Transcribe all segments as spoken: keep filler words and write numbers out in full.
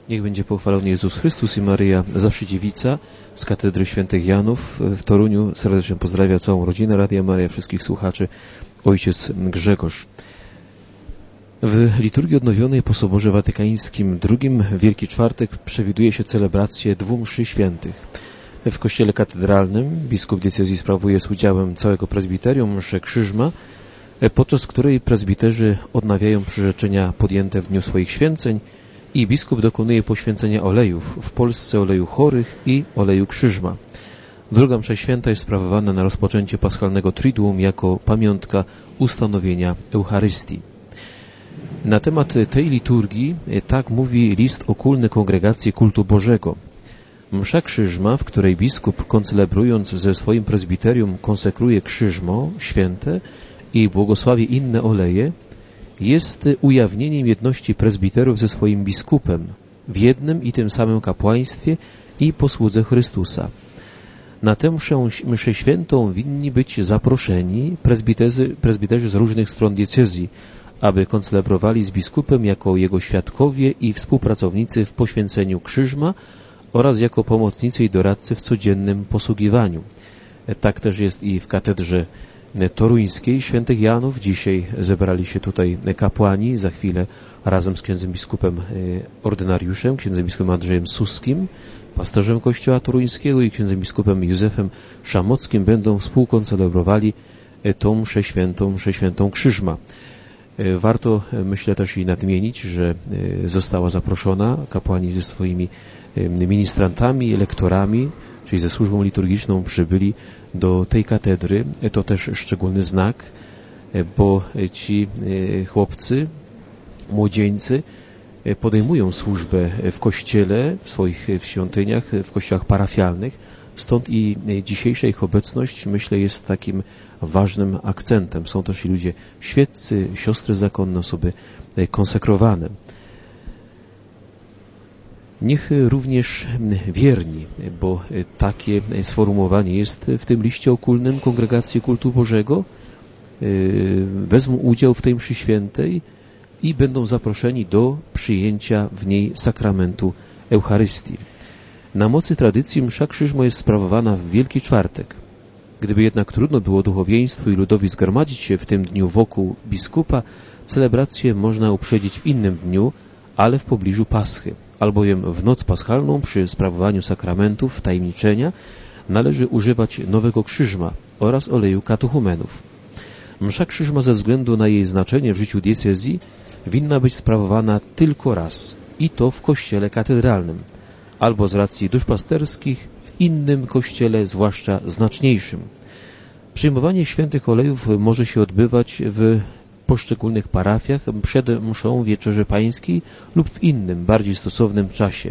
Niech będzie pochwalony Jezus Chrystus i Maryja Zawsze Dziewica z Katedry Świętych Janów w Toruniu. Serdecznie pozdrawia całą rodzinę Radia Maryja, wszystkich słuchaczy, ojciec Grzegorz. W liturgii odnowionej po Soborze Watykańskim drugim w Wielki Czwartek przewiduje się celebrację dwóch mszy świętych. W kościele katedralnym biskup diecezji sprawuje z udziałem całego prezbiterium mszę Krzyżma, podczas której prezbiterzy odnawiają przyrzeczenia podjęte w dniu swoich święceń i biskup dokonuje poświęcenia olejów, w Polsce oleju chorych i oleju Krzyżma. Druga msza święta jest sprawowana na rozpoczęcie paschalnego Triduum jako pamiątka ustanowienia Eucharystii. Na temat tej liturgii tak mówi list okulny Kongregacji Kultu Bożego. Msza Krzyżma, w której biskup, koncelebrując ze swoim prezbiterium, konsekruje Krzyżmo święte i błogosławi inne oleje, jest ujawnieniem jedności prezbiterów ze swoim biskupem w jednym i tym samym kapłaństwie i posłudze Chrystusa. Na tę mszę, mszę świętą winni być zaproszeni prezbiterzy, prezbiterzy z różnych stron diecezji, aby koncelebrowali z biskupem jako jego świadkowie i współpracownicy w poświęceniu Krzyżma oraz jako pomocnicy i doradcy w codziennym posługiwaniu. Tak też jest i w katedrze toruńskiej Świętych Janów. Dzisiaj zebrali się tutaj kapłani, za chwilę razem z księdzem biskupem ordynariuszem, księdzem biskupem Andrzejem Suskim, pasterzem kościoła toruńskiego i księdzem biskupem Józefem Szamockim będą współkoncelebrowali tą mszę świętą, mszę świętą Krzyżma. Warto, myślę, też i nadmienić, że została zaproszona kapłani ze swoimi ministrantami, lektorami, czyli ze służbą liturgiczną przybyli do tej katedry. To też szczególny znak, bo ci chłopcy, młodzieńcy podejmują służbę w kościele, w swoich świątyniach, w kościołach parafialnych. Stąd i dzisiejsza ich obecność, myślę, jest takim ważnym akcentem. Są też i ludzie świeccy, siostry zakonne, osoby konsekrowane. Niech również wierni, bo takie sformułowanie jest w tym liście okulnym Kongregacji Kultu Bożego, wezmą udział w tej mszy świętej i będą zaproszeni do przyjęcia w niej sakramentu Eucharystii. Na mocy tradycji msza Krzyżmo jest sprawowana w Wielki Czwartek. Gdyby jednak trudno było duchowieństwu i ludowi zgromadzić się w tym dniu wokół biskupa, celebrację można uprzedzić w innym dniu, ale w pobliżu Paschy, albowiem w noc paschalną przy sprawowaniu sakramentów tajemniczenia należy używać nowego Krzyżma oraz oleju katechumenów. Msza Krzyżma ze względu na jej znaczenie w życiu diecezji winna być sprawowana tylko raz i to w kościele katedralnym, albo z racji duszpasterskich w innym kościele, zwłaszcza znaczniejszym. Przyjmowanie świętych olejów może się odbywać w poszczególnych parafiach przed mszą Wieczerzy Pańskiej lub w innym, bardziej stosownym czasie.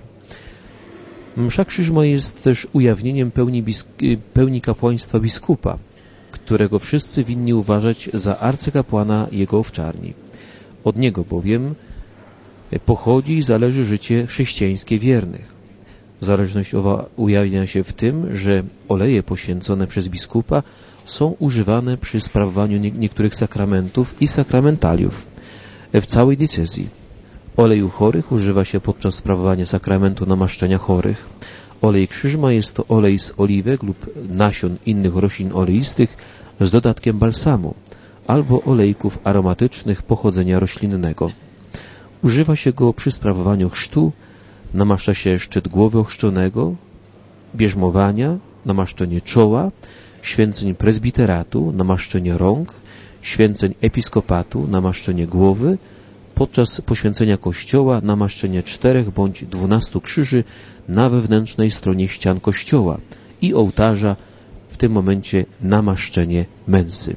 Msza Krzyżma jest też ujawnieniem pełni, pełni kapłaństwa biskupa, którego wszyscy winni uważać za arcykapłana jego owczarni. Od niego bowiem pochodzi i zależy życie chrześcijańskie wiernych. Zależność owa ujawnia się w tym, że oleje poświęcone przez biskupa są używane przy sprawowaniu nie niektórych sakramentów i sakramentaliów w całej diecezji. Oleju chorych używa się podczas sprawowania sakramentu namaszczenia chorych. Olej Krzyżma jest to olej z oliwek lub nasion innych roślin oleistych z dodatkiem balsamu albo olejków aromatycznych pochodzenia roślinnego. Używa się go przy sprawowaniu chrztu, namaszcza się szczyt głowy ochrzczonego, bierzmowania, namaszczenie czoła, święceń prezbiteratu, namaszczenie rąk, święceń episkopatu, namaszczenie głowy, podczas poświęcenia kościoła namaszczenie czterech bądź dwunastu krzyży na wewnętrznej stronie ścian kościoła i ołtarza, w tym momencie namaszczenie mensy.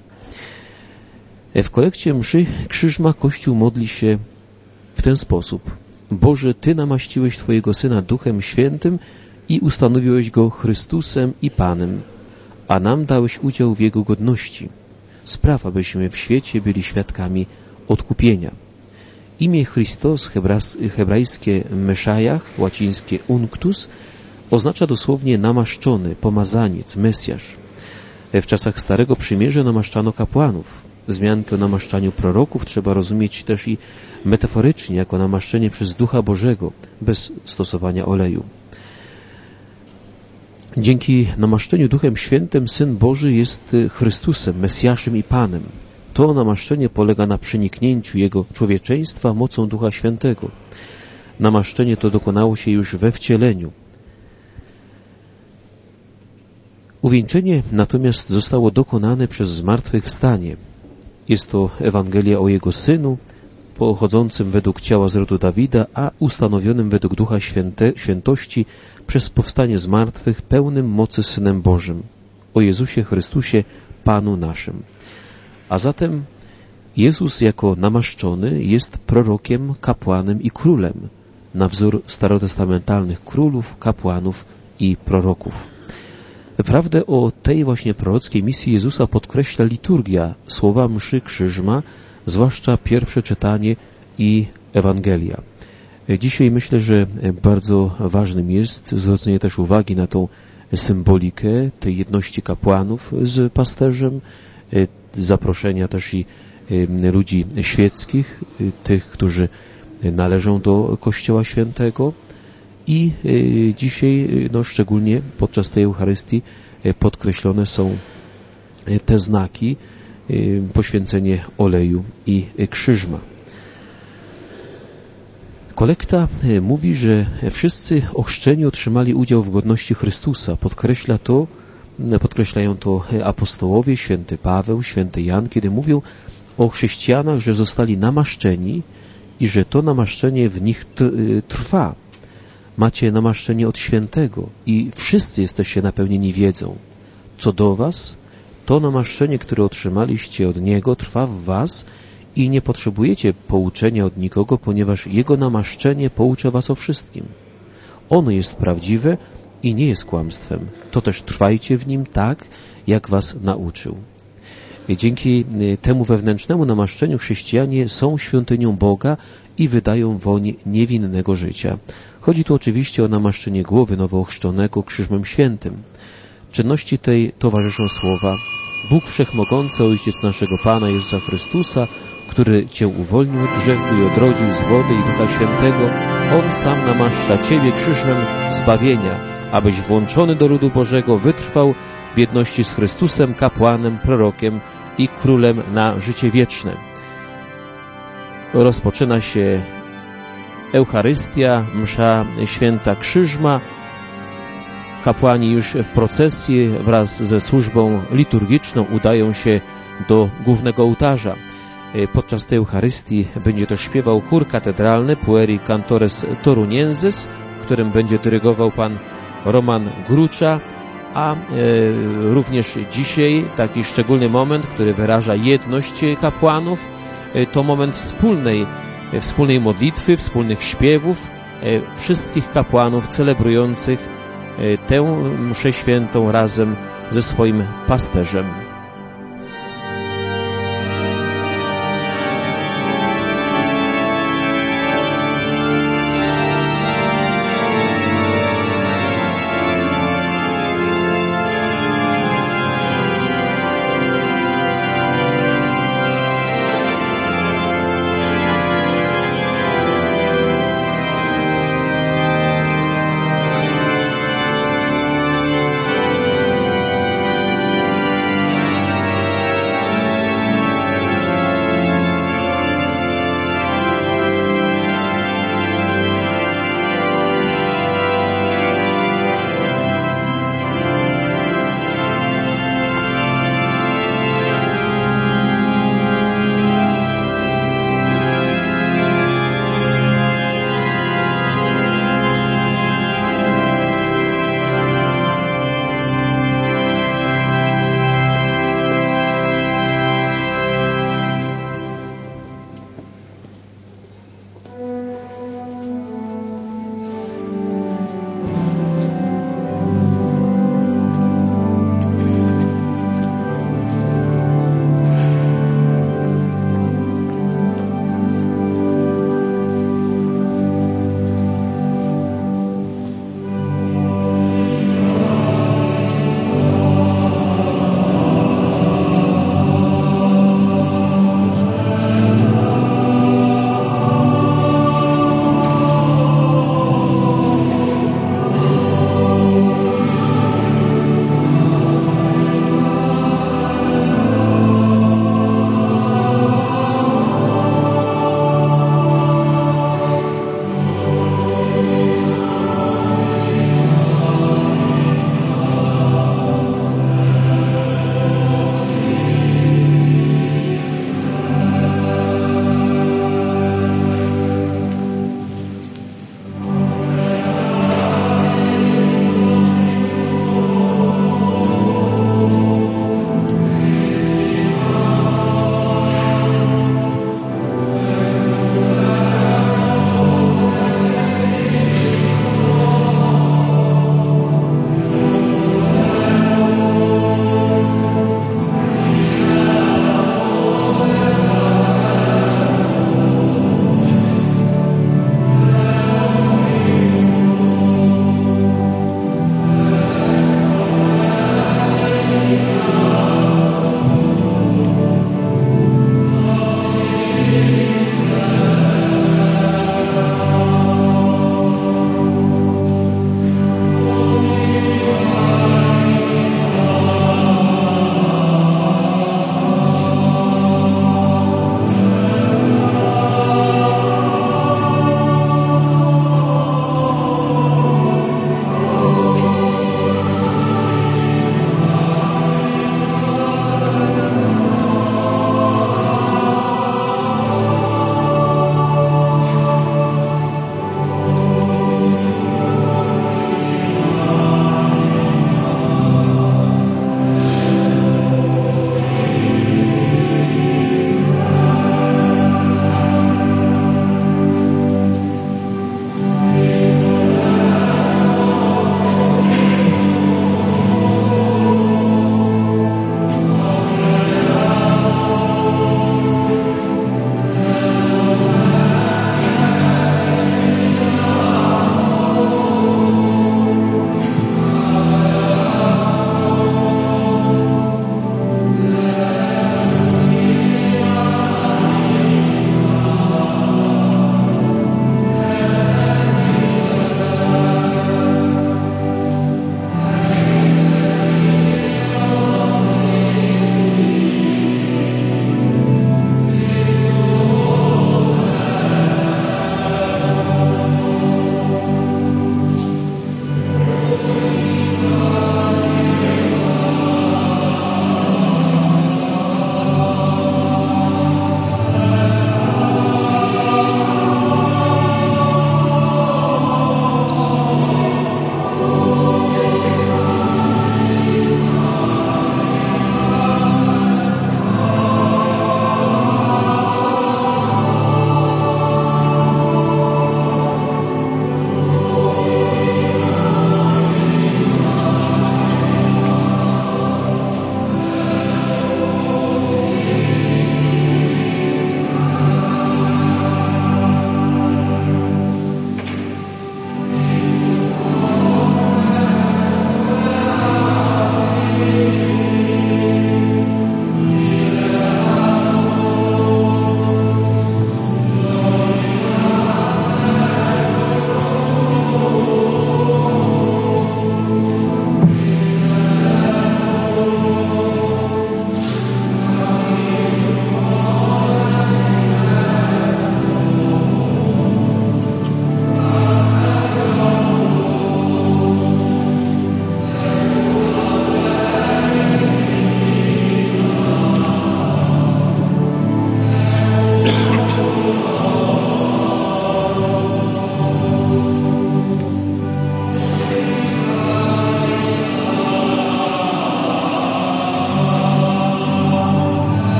W kolekcie mszy Krzyżma Kościół modli się w ten sposób: Boże, Ty namaściłeś Twojego Syna Duchem Świętym i ustanowiłeś Go Chrystusem i Panem, a nam dałeś udział w Jego godności. Spraw, abyśmy w świecie byli świadkami odkupienia. Imię Chrystos, hebrajskie Meszajach, łacińskie Unctus, oznacza dosłownie namaszczony, pomazaniec, Mesjasz. W czasach Starego Przymierza namaszczano kapłanów. wzmiankę o namaszczaniu proroków trzeba rozumieć też i metaforycznie, jako namaszczenie przez Ducha Bożego, bez stosowania oleju. Dzięki namaszczeniu Duchem Świętym Syn Boży jest Chrystusem, Mesjaszem i Panem. To namaszczenie polega na przeniknięciu Jego człowieczeństwa mocą Ducha Świętego. Namaszczenie to dokonało się już we wcieleniu. Uwieńczenie natomiast zostało dokonane przez zmartwychwstanie. Jest to Ewangelia o Jego Synu, pochodzącym według ciała z rodu Dawida, a ustanowionym według Ducha Święte, Świętości przez powstanie z martwych, pełnym mocy Synem Bożym, o Jezusie Chrystusie, Panu naszym. A zatem Jezus jako namaszczony jest prorokiem, kapłanem i królem, na wzór starotestamentalnych królów, kapłanów i proroków. Prawdę o tej właśnie prorockiej misji Jezusa podkreśla liturgia, słowa mszy Krzyżma, zwłaszcza pierwsze czytanie i Ewangelia. Dzisiaj myślę, że bardzo ważnym jest zwrócenie też uwagi na tą symbolikę tej jedności kapłanów z pasterzem, zaproszenia też i ludzi świeckich, tych, którzy należą do Kościoła Świętego. I dzisiaj, no szczególnie podczas tej Eucharystii, podkreślone są te znaki, poświęcenie oleju i krzyżma. Kolekta mówi, że wszyscy ochrzczeni otrzymali udział w godności Chrystusa. Podkreśla to, podkreślają to apostołowie, święty Paweł, święty Jan, kiedy mówią o chrześcijanach, że zostali namaszczeni i że to namaszczenie w nich trwa. Macie namaszczenie od świętego i wszyscy jesteście napełnieni wiedzą. Co do was, to namaszczenie, które otrzymaliście od Niego, trwa w was i nie potrzebujecie pouczenia od nikogo, ponieważ Jego namaszczenie poucza was o wszystkim. Ono jest prawdziwe i nie jest kłamstwem. To też trwajcie w nim tak, jak was nauczył. Dzięki temu wewnętrznemu namaszczeniu chrześcijanie są świątynią Boga i wydają woń niewinnego życia. Chodzi tu oczywiście o namaszczenie głowy nowoochrzczonego Krzyżmem Świętym. Czynności tej towarzyszą słowa: Bóg Wszechmogący, Ojciec naszego Pana Jezusa Chrystusa, który Cię uwolnił od grzechu i odrodził z wody i Ducha Świętego, On sam namaszcza Ciebie krzyżem zbawienia, abyś włączony do ludu Bożego wytrwał w jedności z Chrystusem, kapłanem, prorokiem i królem na życie wieczne. Rozpoczyna się Eucharystia, msza święta Krzyżma. Kapłani już w procesji wraz ze służbą liturgiczną udają się do głównego ołtarza. Podczas tej Eucharystii będzie też śpiewał chór katedralny Pueri Cantores Toruniensis, którym będzie dyrygował pan Roman Grucza, a e, również dzisiaj taki szczególny moment, który wyraża jedność kapłanów, e, to moment wspólnej, e, wspólnej modlitwy, wspólnych śpiewów e, wszystkich kapłanów celebrujących e, tę mszę świętą razem ze swoim pasterzem.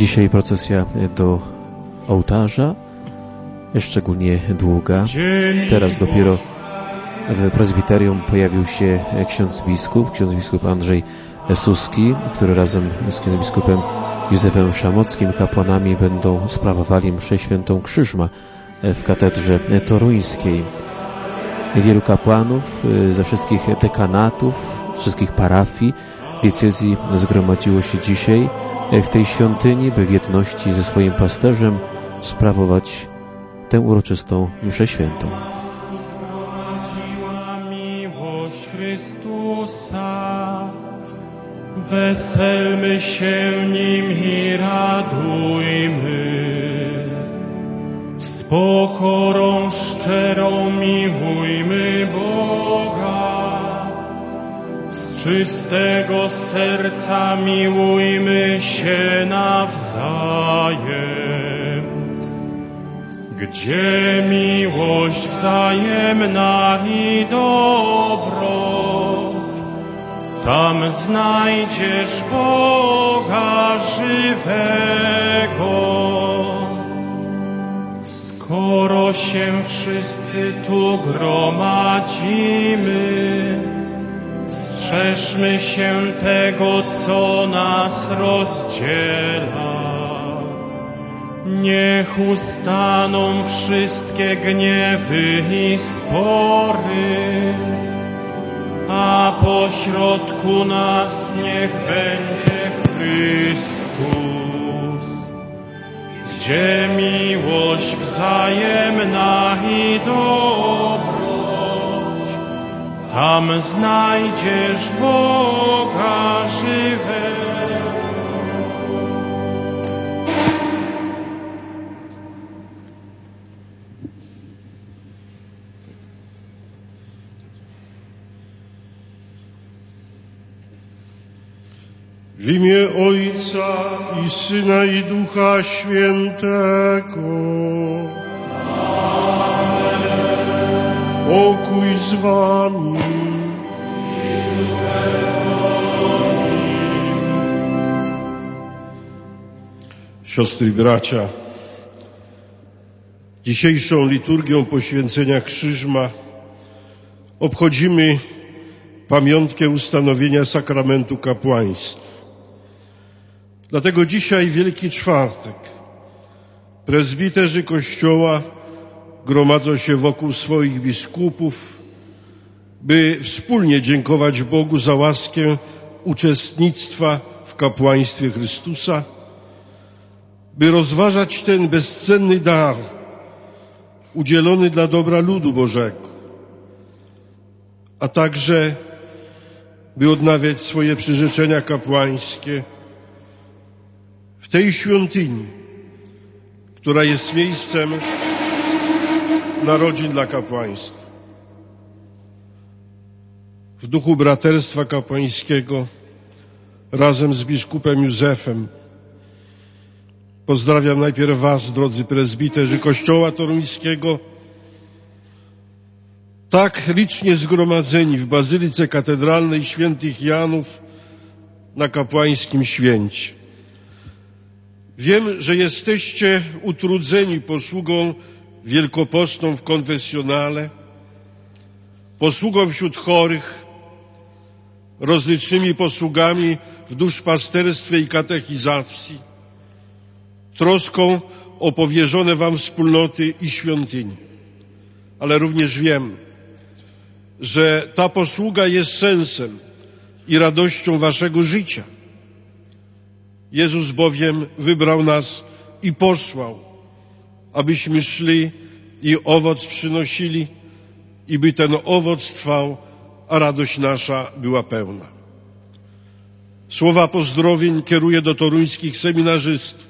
Dzisiaj procesja do ołtarza, szczególnie długa. Teraz dopiero w prezbiterium pojawił się ksiądz biskup, ksiądz biskup Andrzej Suski, który razem z księdzem biskupem Józefem Szamockim, kapłanami, będą sprawowali mszę świętą Krzyżma w katedrze toruńskiej. Wielu kapłanów ze wszystkich dekanatów, z wszystkich parafii diecezji zgromadziło się dzisiaj w tej świątyni, by w jedności ze swoim pasterzem sprawować tę uroczystą mszę świętą. Miłość Chrystusa, weselmy się Nim i radujmy. Z pokorą szczerą miłujmy Boga, z czystego serca miłujmy się nawzajem. Gdzie miłość wzajemna i dobroć, tam znajdziesz Boga żywego. Skoro się wszyscy tu gromadzimy, strzeżmy się tego, co nas rozdziela. Niech ustaną wszystkie gniewy i spory, a pośrodku nas niech będzie Chrystus. Gdzie miłość wzajemna i dobroć, tam znajdziesz Boga żywego. W imię Ojca i Syna i Ducha Świętego. Pokój z wami. Siostry i bracia, dzisiejszą liturgią poświęcenia Krzyżma obchodzimy pamiątkę ustanowienia sakramentu kapłaństwa. Dlatego dzisiaj, Wielki Czwartek, prezbiterzy Kościoła gromadzą się wokół swoich biskupów, by wspólnie dziękować Bogu za łaskę uczestnictwa w kapłaństwie Chrystusa, by rozważać ten bezcenny dar udzielony dla dobra ludu Bożego, a także by odnawiać swoje przyrzeczenia kapłańskie w tej świątyni, która jest miejscem narodzin dla kapłaństwa. W duchu braterstwa kapłańskiego razem z biskupem Józefem pozdrawiam najpierw was, drodzy prezbiterzy Kościoła Toruńskiego, tak licznie zgromadzeni w Bazylice Katedralnej Świętych Janów na kapłańskim święcie. Wiem, że jesteście utrudzeni posługą wielkopostną w konfesjonale, posługą wśród chorych, rozlicznymi posługami w duszpasterstwie i katechizacji, troską o powierzone wam wspólnoty i świątynie. Ale również wiem, że ta posługa jest sensem i radością waszego życia. Jezus bowiem wybrał nas i posłał, abyśmy szli i owoc przynosili, i by ten owoc trwał, a radość nasza była pełna. Słowa pozdrowień kieruję do toruńskich seminarzystów.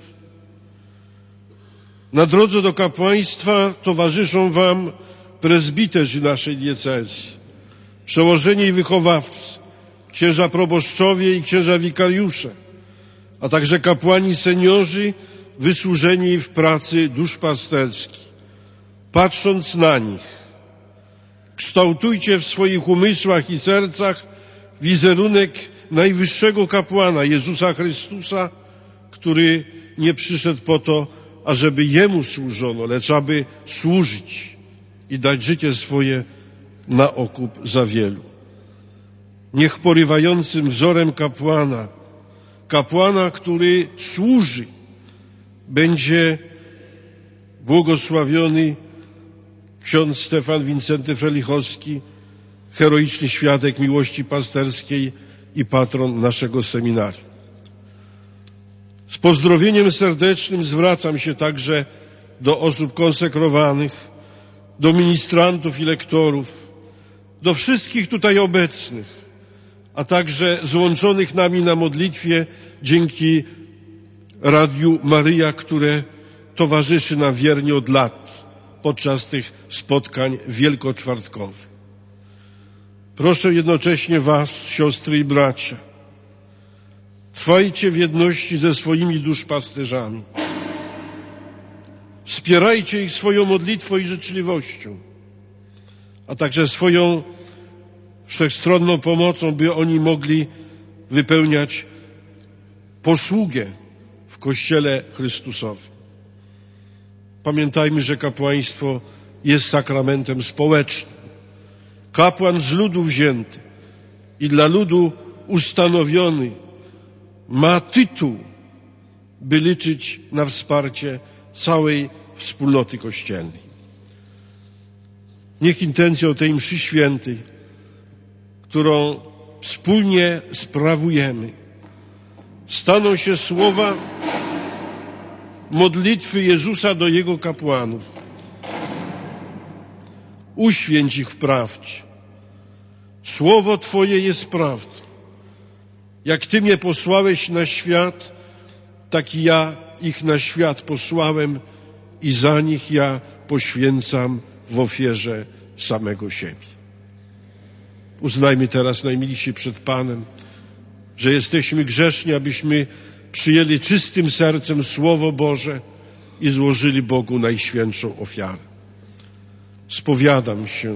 Na drodze do kapłaństwa towarzyszą wam prezbiterzy naszej diecezji, przełożeni i wychowawcy, księża proboszczowie i księża wikariusze, a także kapłani seniorzy wysłużeni w pracy duszpasterskiej. Patrząc na nich, kształtujcie w swoich umysłach i sercach wizerunek najwyższego kapłana Jezusa Chrystusa, który nie przyszedł po to, ażeby Jemu służono, lecz aby służyć i dać życie swoje na okup za wielu. Niech porywającym wzorem kapłana, kapłana, który służy, będzie błogosławiony ksiądz Stefan Wincenty Frelichowski, heroiczny świadek miłości pasterskiej i patron naszego seminarium. Z pozdrowieniem serdecznym zwracam się także do osób konsekrowanych, do ministrantów i lektorów, do wszystkich tutaj obecnych, a także złączonych nami na modlitwie dzięki Radiu Maryja, które towarzyszy nam wiernie od lat podczas tych spotkań wielkoczwartkowych. Proszę jednocześnie was, siostry i bracia, trwajcie w jedności ze swoimi duszpasterzami. Wspierajcie ich swoją modlitwą i życzliwością, a także swoją wszechstronną pomocą, by oni mogli wypełniać posługę w Kościele Chrystusowym. Pamiętajmy, że kapłaństwo jest sakramentem społecznym. Kapłan z ludu wzięty i dla ludu ustanowiony ma tytuł, by liczyć na wsparcie całej wspólnoty kościelnej. Niech intencją tej mszy świętej, którą wspólnie sprawujemy, staną się słowa modlitwy Jezusa do Jego kapłanów. Uświęć ich w prawdzie. Słowo Twoje jest prawdą. Jak Ty mnie posłałeś na świat, tak i ja ich na świat posłałem i za nich ja poświęcam w ofierze samego siebie. Uznajmy teraz, najmilsi przed Panem, że jesteśmy grzeszni, abyśmy przyjęli czystym sercem Słowo Boże i złożyli Bogu najświętszą ofiarę. Spowiadam się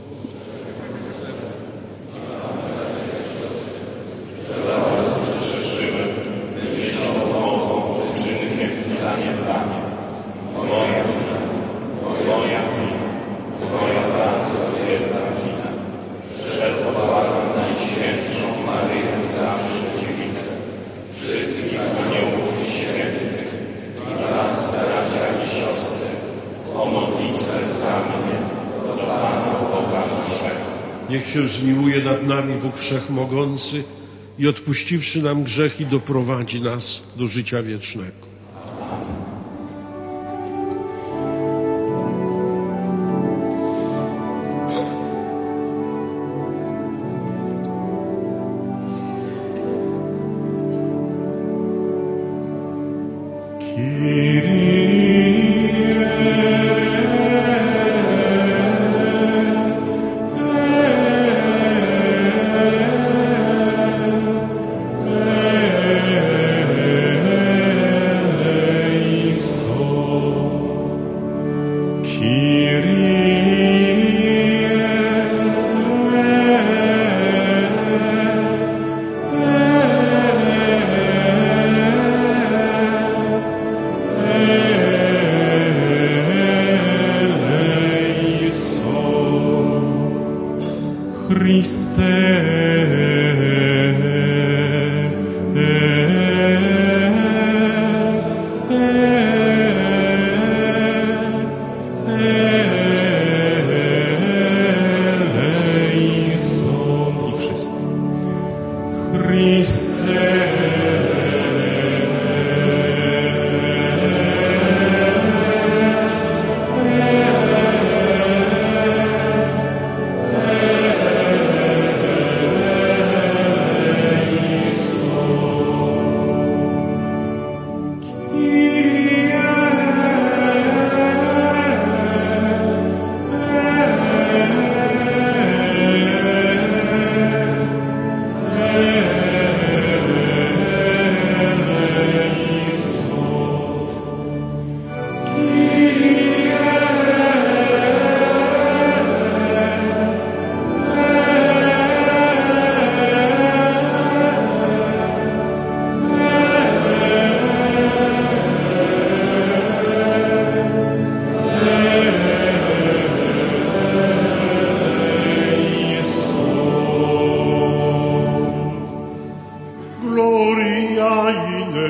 Niech się zmiłuje nad nami Bóg Wszechmogący i odpuściwszy nam grzechy, doprowadzi nas do życia wiecznego.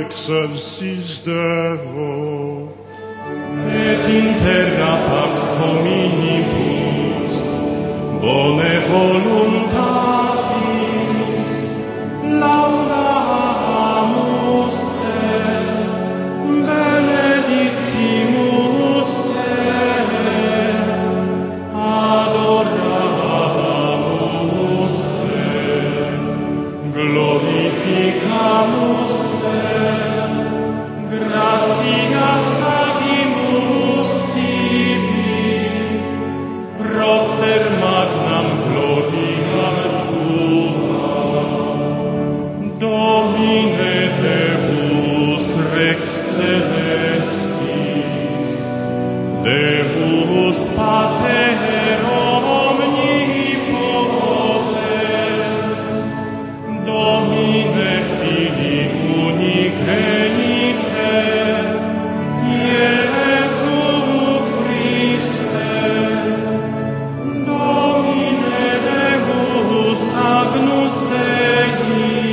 excelsis Deo. Et in terra pax hominibus, bone voluntatis, laudamus Te, benedicimus Te, adoramus Te, glorificamus Te, gratias agimus Tibi, propter magnam gloriam Tua, Domine Deus Rex Celestis, Deus Pater omnipotens, Domine Filii unigenite, Iesu Christe, Domine Deus agnus Dei,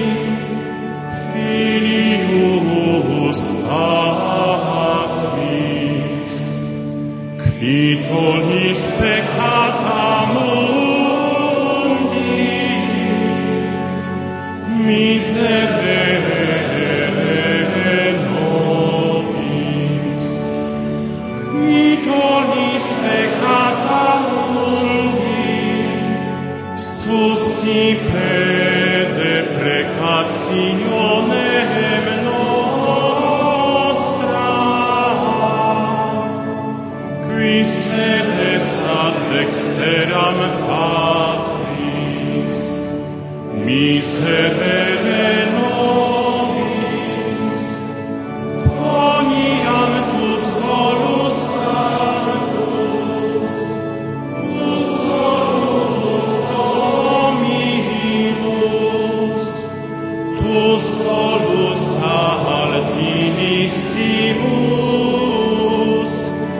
Filius Patris, qui tollis peccata mundi, miserere nobis, qui tollis peccata mundi, sustipe deprecationem nostra, qui sedes ad dexteram Patris, miserere nobis, quoniam tu solus sanctus, tu solus Dominus, tu solus altissimus,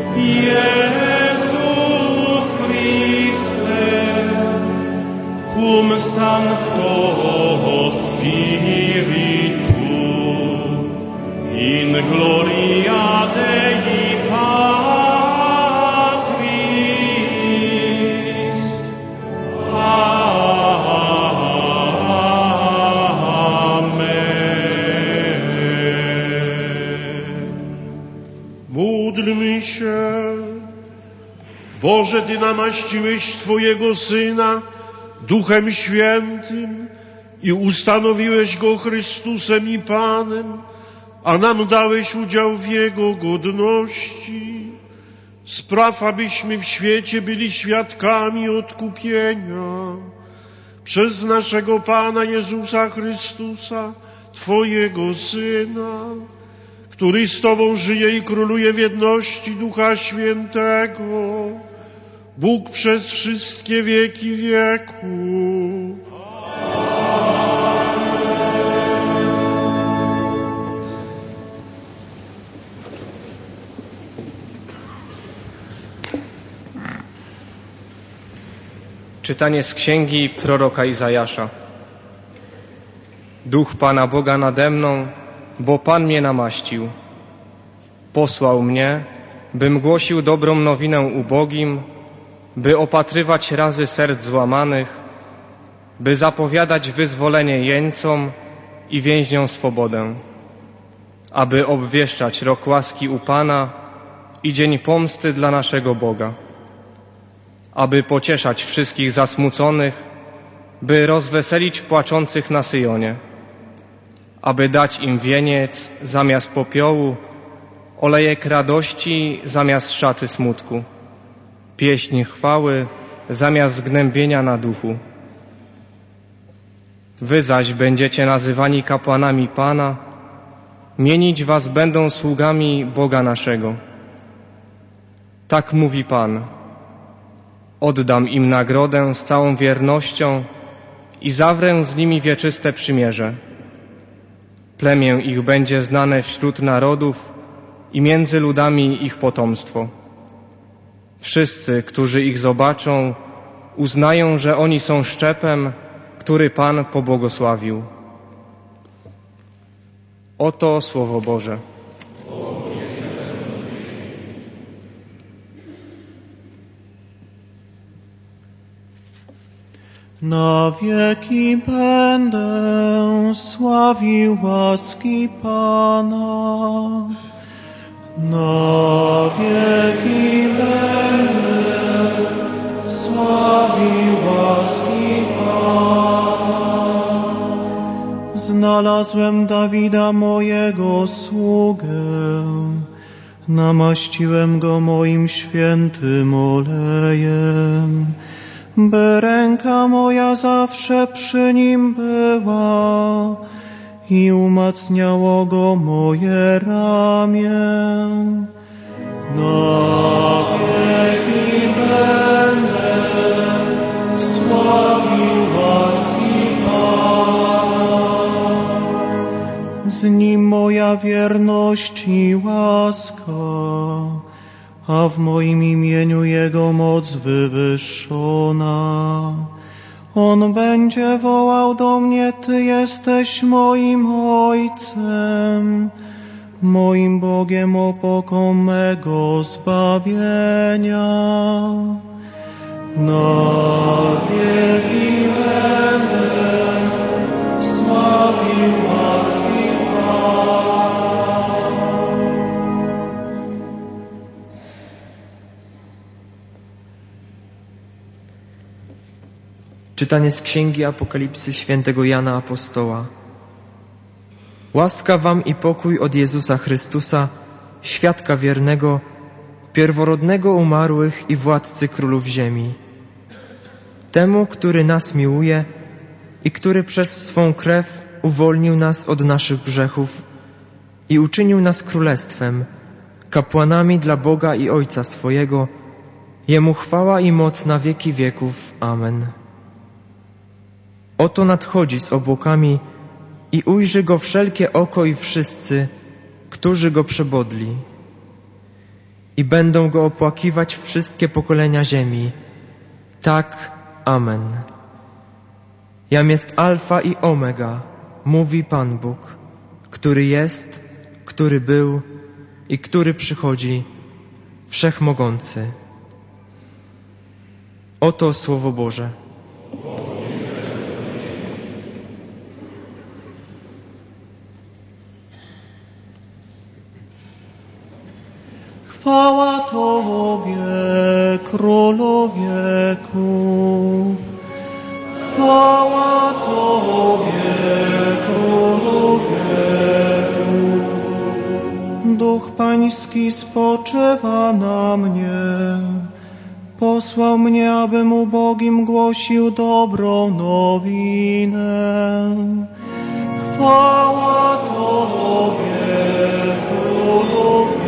Iesu Christe, cum Sancto Spiritu, in gloria Dei Patris. Amen. Módlmy się. Boże, Ty namaściłeś Twojego Syna Duchem Świętym i ustanowiłeś Go Chrystusem i Panem, a nam dałeś udział w Jego godności. Spraw, abyśmy w świecie byli świadkami odkupienia przez naszego Pana Jezusa Chrystusa, Twojego Syna, który z Tobą żyje i króluje w jedności Ducha Świętego, Bóg przez wszystkie wieki wieków. Czytanie z księgi proroka Izajasza. Duch Pana Boga nade mną, bo Pan mnie namaścił. Posłał mnie, bym głosił dobrą nowinę ubogim, by opatrywać razy serc złamanych, by zapowiadać wyzwolenie jeńcom i więźniom swobodę, aby obwieszczać rok łaski u Pana i dzień pomsty dla naszego Boga, aby pocieszać wszystkich zasmuconych, by rozweselić płaczących na Syjonie, aby dać im wieniec zamiast popiołu, olejek radości zamiast szaty smutku, pieśń chwały zamiast zgnębienia na duchu. Wy zaś będziecie nazywani kapłanami Pana, mienić was będą sługami Boga naszego. Tak mówi Pan. Oddam im nagrodę z całą wiernością i zawrę z nimi wieczyste przymierze. Plemię ich będzie znane wśród narodów i między ludami ich potomstwo. Wszyscy, którzy ich zobaczą, uznają, że oni są szczepem, który Pan pobłogosławił. Oto Słowo Boże. Na wieki będę sławił łaski Pana. Na wieki będę sławił łaski Pana. Znalazłem Dawida mojego sługę, namaściłem go moim świętym olejem, by ręka moja zawsze przy nim była i umacniało go moje ramię. Na wieki będę sławił łaski Pana. Z nim moja wierność i łaska, a w moim imieniu Jego moc wywyższona. On będzie wołał do mnie: Ty jesteś moim Ojcem, moim Bogiem, opoką mego zbawienia. Na wieki będę sławił łaski Pana. Czytanie z Księgi Apokalipsy świętego Jana Apostoła. Łaska wam i pokój od Jezusa Chrystusa, świadka wiernego, pierworodnego umarłych i władcy królów ziemi. Temu, który nas miłuje i który przez swą krew uwolnił nas od naszych grzechów i uczynił nas królestwem, kapłanami dla Boga i Ojca swojego. Jemu chwała i moc na wieki wieków. Amen. Oto nadchodzi z obłokami i ujrzy go wszelkie oko i wszyscy, którzy go przebodli. I będą go opłakiwać wszystkie pokolenia ziemi. Tak, amen. Jam jest Alfa i Omega, mówi Pan Bóg, który jest, który był i który przychodzi, Wszechmogący. Oto Słowo Boże. Chwała Tobie, Królu wieków. Chwała Tobie, Królu wieków. Duch Pański spoczywa na mnie. Posłał mnie, abym ubogim głosił dobrą nowinę. Chwała Tobie, Królu wieków.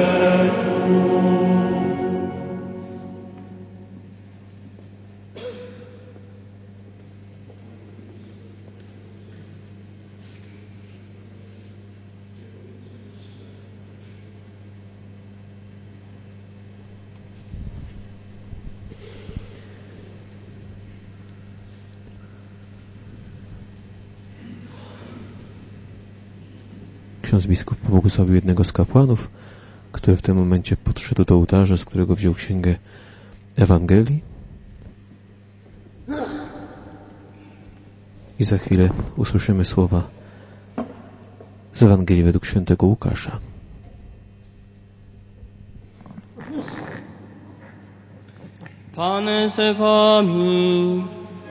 Ksiądz biskup pobłogosławił jednego z kapłanów, który w tym momencie podszedł do ołtarza, z którego wziął księgę Ewangelii. I za chwilę usłyszymy słowa z Ewangelii według świętego Łukasza. Pan z wami.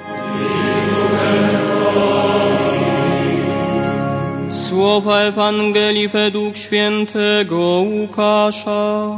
Słowa Ewangelii według świętego Łukasza.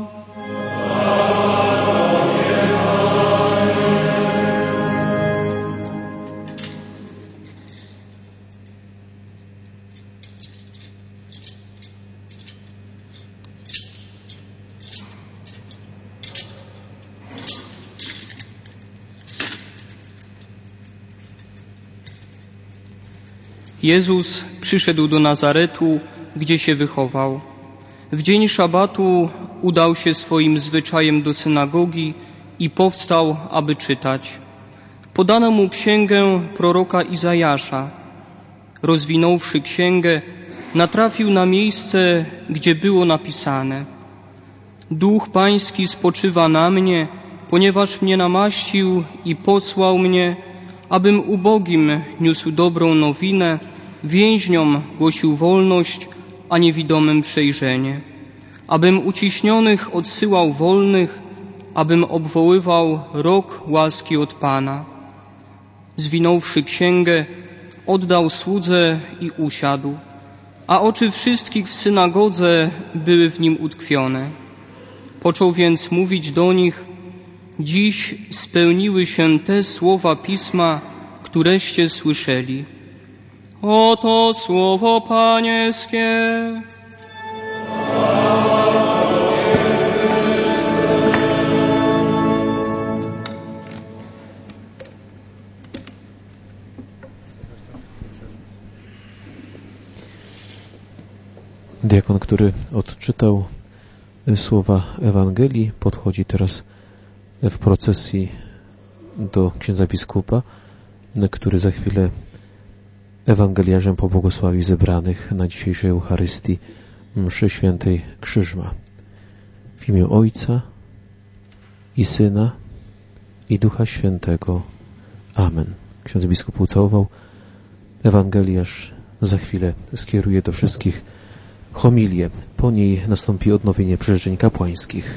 Jezus przyszedł do Nazaretu, gdzie się wychował. W dzień szabatu udał się swoim zwyczajem do synagogi i powstał, aby czytać. Podano mu księgę proroka Izajasza. Rozwinąwszy księgę, natrafił na miejsce, gdzie było napisane: Duch Pański spoczywa na mnie, ponieważ mnie namaścił i posłał mnie, abym ubogim niósł dobrą nowinę, więźniom głosił wolność, a niewidomym przejrzenie, abym uciśnionych odsyłał wolnych, abym obwoływał rok łaski od Pana. Zwinąwszy księgę, oddał słudze i usiadł, a oczy wszystkich w synagodze były w nim utkwione. Począł więc mówić do nich: Dziś spełniły się te słowa Pisma, któreście słyszeli. Oto słowo Pańskie. Diakon, który odczytał słowa Ewangelii, podchodzi teraz w procesji do księdza biskupa, który za chwilę ewangeliarzem pobłogosławi zebranych na dzisiejszej Eucharystii mszy świętej Krzyżma. W imię Ojca i Syna i Ducha Świętego. Amen. Ksiądz biskup ucałował. Ewangeliarz za chwilę skieruje do wszystkich homilię. Po niej nastąpi odnowienie przyrzeczeń kapłańskich.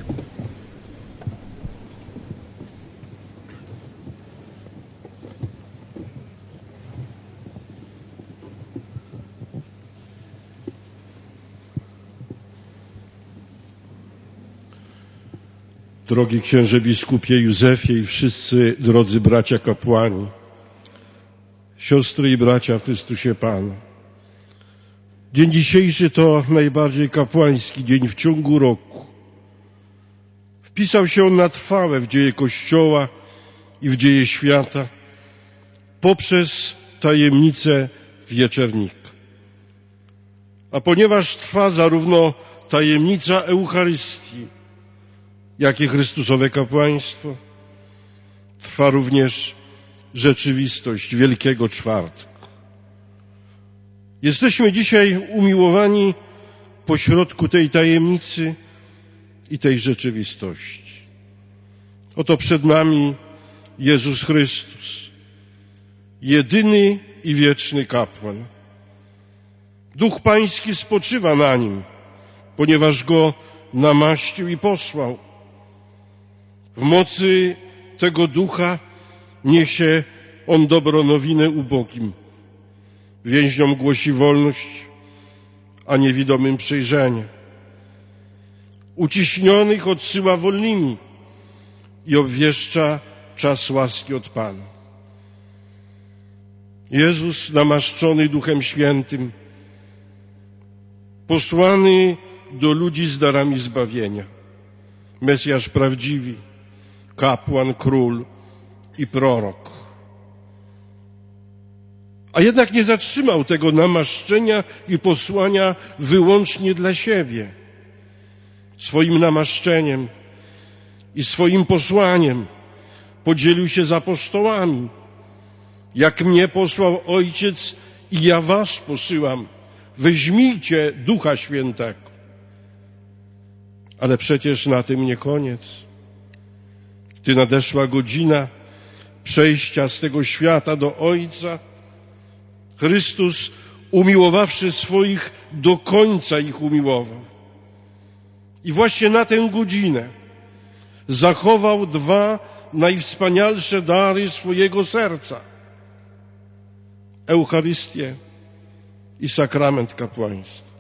Drogi księże biskupie Józefie i wszyscy drodzy bracia kapłani, siostry i bracia w Chrystusie Panu. Dzień dzisiejszy to najbardziej kapłański dzień w ciągu roku. Wpisał się on na trwałe w dzieje Kościoła i w dzieje świata poprzez tajemnicę wieczernika. A ponieważ trwa zarówno tajemnica Eucharystii, jak i Chrystusowe kapłaństwo, trwa również rzeczywistość Wielkiego Czwartku. Jesteśmy dzisiaj umiłowani pośrodku tej tajemnicy i tej rzeczywistości. Oto przed nami Jezus Chrystus, jedyny i wieczny kapłan. Duch Pański spoczywa na nim, ponieważ go namaścił i posłał. W mocy tego Ducha niesie on dobrą nowinę ubogim. Więźniom głosi wolność, a niewidomym przejrzenie. Uciśnionych odsyła wolnymi i obwieszcza czas łaski od Pana. Jezus, namaszczony Duchem Świętym, posłany do ludzi z darami zbawienia, Mesjasz prawdziwy, kapłan, król i prorok. A jednak nie zatrzymał tego namaszczenia i posłania wyłącznie dla siebie. Swoim namaszczeniem i swoim posłaniem podzielił się z apostołami. Jak mnie posłał Ojciec, i ja was posyłam. Weźmijcie Ducha Świętego. Ale przecież na tym nie koniec. Gdy nadeszła godzina przejścia z tego świata do Ojca, Chrystus, umiłowawszy swoich, do końca ich umiłował. I właśnie na tę godzinę zachował dwa najwspanialsze dary swojego serca. Eucharystię i sakrament kapłaństwa.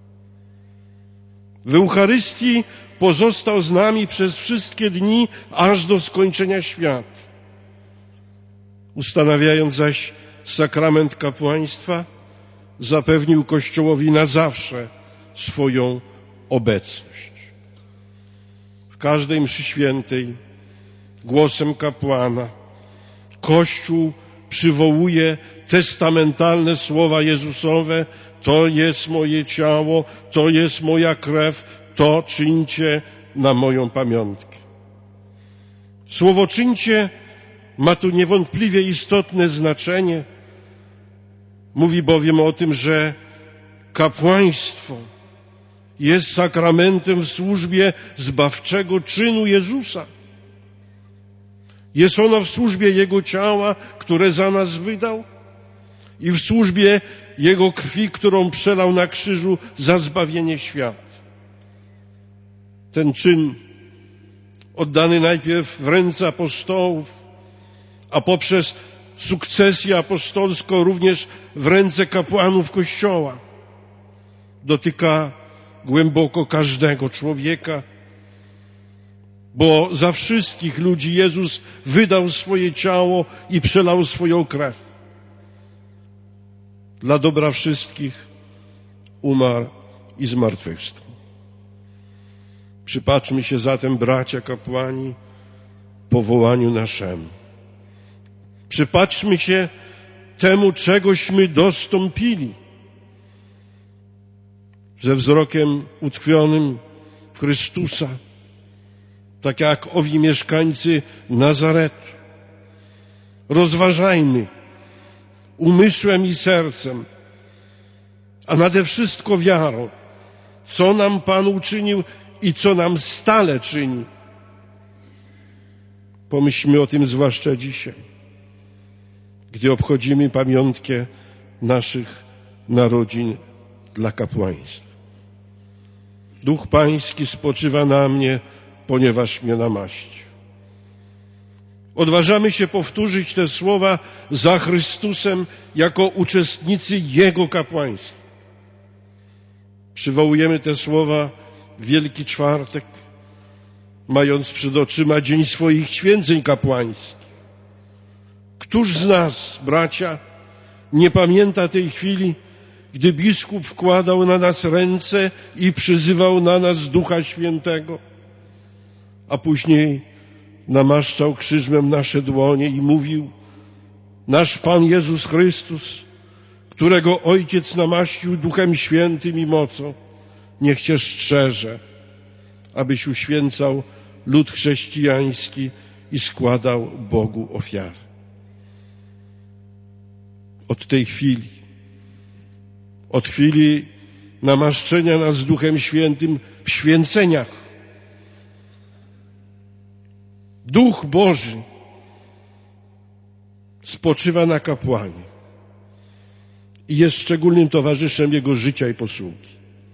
W Eucharystii pozostał z nami przez wszystkie dni, aż do skończenia świata. Ustanawiając zaś sakrament kapłaństwa, zapewnił Kościołowi na zawsze swoją obecność. W każdej mszy świętej głosem kapłana Kościół przywołuje testamentalne słowa Jezusowe: to jest moje ciało, to jest moja krew, to czyńcie na moją pamiątkę. Słowo czyńcie ma tu niewątpliwie istotne znaczenie. Mówi bowiem o tym, że Kapłaństwo jest sakramentem w służbie zbawczego czynu Jezusa. Jest ono w służbie Jego ciała, które za nas wydał, i w służbie Jego krwi, którą przelał na krzyżu za zbawienie świata. Ten czyn, oddany najpierw w ręce apostołów, a poprzez sukcesję apostolską również w ręce kapłanów Kościoła, dotyka głęboko każdego człowieka, bo za wszystkich ludzi Jezus wydał swoje ciało i przelał swoją krew. Dla dobra wszystkich umarł i zmartwychwstał. Przypatrzmy się zatem, bracia kapłani, powołaniu naszemu. Przypatrzmy się temu, czegośmy dostąpili. Ze wzrokiem utkwionym w Chrystusa, tak jak owi mieszkańcy Nazaretu. Rozważajmy umysłem i sercem, a nade wszystko wiarą, co nam Pan uczynił i co nam stale czyni. Pomyślmy o tym zwłaszcza dzisiaj, gdy obchodzimy pamiątkę naszych narodzin dla kapłaństwa. Duch Pański spoczywa na mnie, ponieważ mnie namaścił. Odważamy się powtórzyć te słowa za Chrystusem jako uczestnicy Jego kapłaństwa. Przywołujemy te słowa w Wielki Czwartek, mając przed oczyma dzień swoich święceń kapłańskich. Któż z nas, bracia, nie pamięta tej chwili, gdy biskup wkładał na nas ręce i przyzywał na nas Ducha Świętego, a później namaszczał krzyżmem nasze dłonie i mówił: nasz Pan Jezus Chrystus, którego Ojciec namaścił Duchem Świętym i mocą, niech Cię strzeże, abyś uświęcał lud chrześcijański i składał Bogu ofiary. Od tej chwili, od chwili namaszczenia nas Duchem Świętym w święceniach, Duch Boży spoczywa na kapłanie i jest szczególnym towarzyszem jego życia i posługi.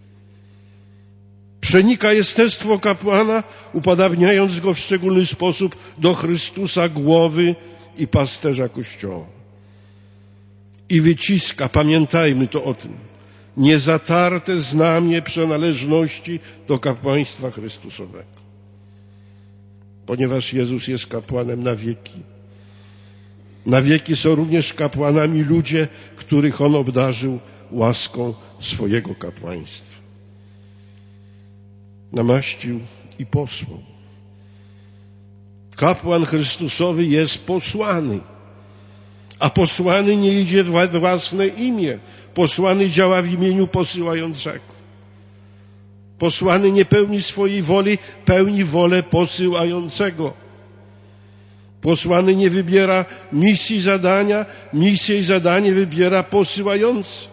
Przenika jestestwo kapłana, upodabniając go w szczególny sposób do Chrystusa, głowy i pasterza Kościoła. I wyciska, pamiętajmy to o tym, niezatarte znamie przynależności do kapłaństwa Chrystusowego. Ponieważ Jezus jest kapłanem na wieki. Na wieki są również kapłanami ludzie, których On obdarzył łaską swojego kapłaństwa. Namaścił i posłał. Kapłan Chrystusowy jest posłany, a posłany nie idzie w własne imię. Posłany działa w imieniu posyłającego. Posłany nie pełni swojej woli, pełni wolę posyłającego. Posłany nie wybiera misji i zadania, misję i zadanie wybiera posyłający.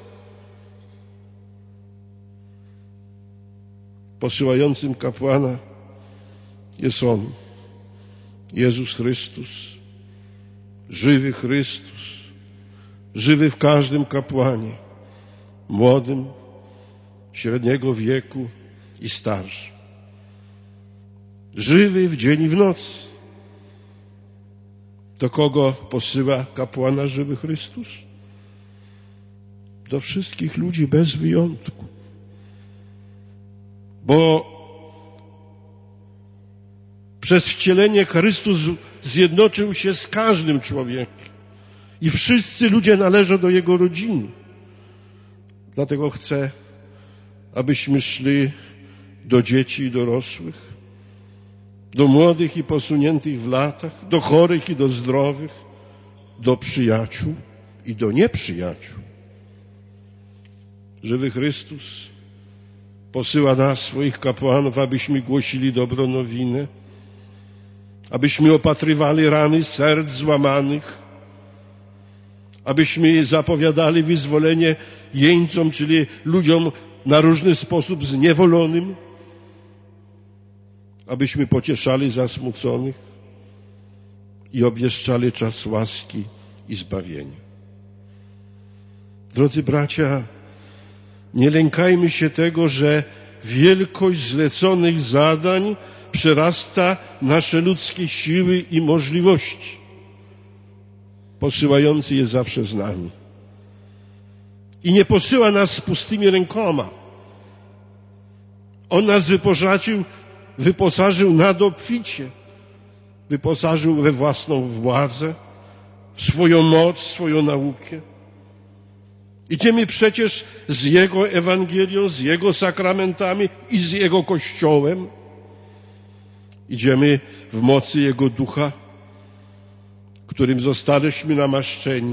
Posyłającym kapłana jest On, Jezus Chrystus, żywy Chrystus, żywy w każdym kapłanie, młodym, średniego wieku i starszym. Żywy w dzień i w nocy. Do kogo posyła kapłana żywy Chrystus? Do wszystkich ludzi bez wyjątku. Bo przez wcielenie Chrystus zjednoczył się z każdym człowiekiem i wszyscy ludzie należą do Jego rodziny. Dlatego chcę, abyśmy szli do dzieci i dorosłych, do młodych i posuniętych w latach, do chorych i do zdrowych, do przyjaciół i do nieprzyjaciół. Żywy Chrystus posyła nas, swoich kapłanów, abyśmy głosili dobrą nowinę, abyśmy opatrywali rany serc złamanych, abyśmy zapowiadali wyzwolenie jeńcom, czyli ludziom na różny sposób zniewolonym, abyśmy pocieszali zasmuconych i obwieszczali czas łaski i zbawienia. Drodzy bracia, nie lękajmy się tego, że wielkość zleconych zadań przerasta nasze ludzkie siły i możliwości. Posyłający jest zawsze z nami. I nie posyła nas z pustymi rękoma. On nas wyposażył, wyposażył nadobficie. Wyposażył we własną władzę, w swoją moc, swoją naukę. Idziemy przecież z Jego Ewangelią, z Jego sakramentami i z Jego Kościołem. Idziemy w mocy Jego Ducha, którym zostaliśmy namaszczeni.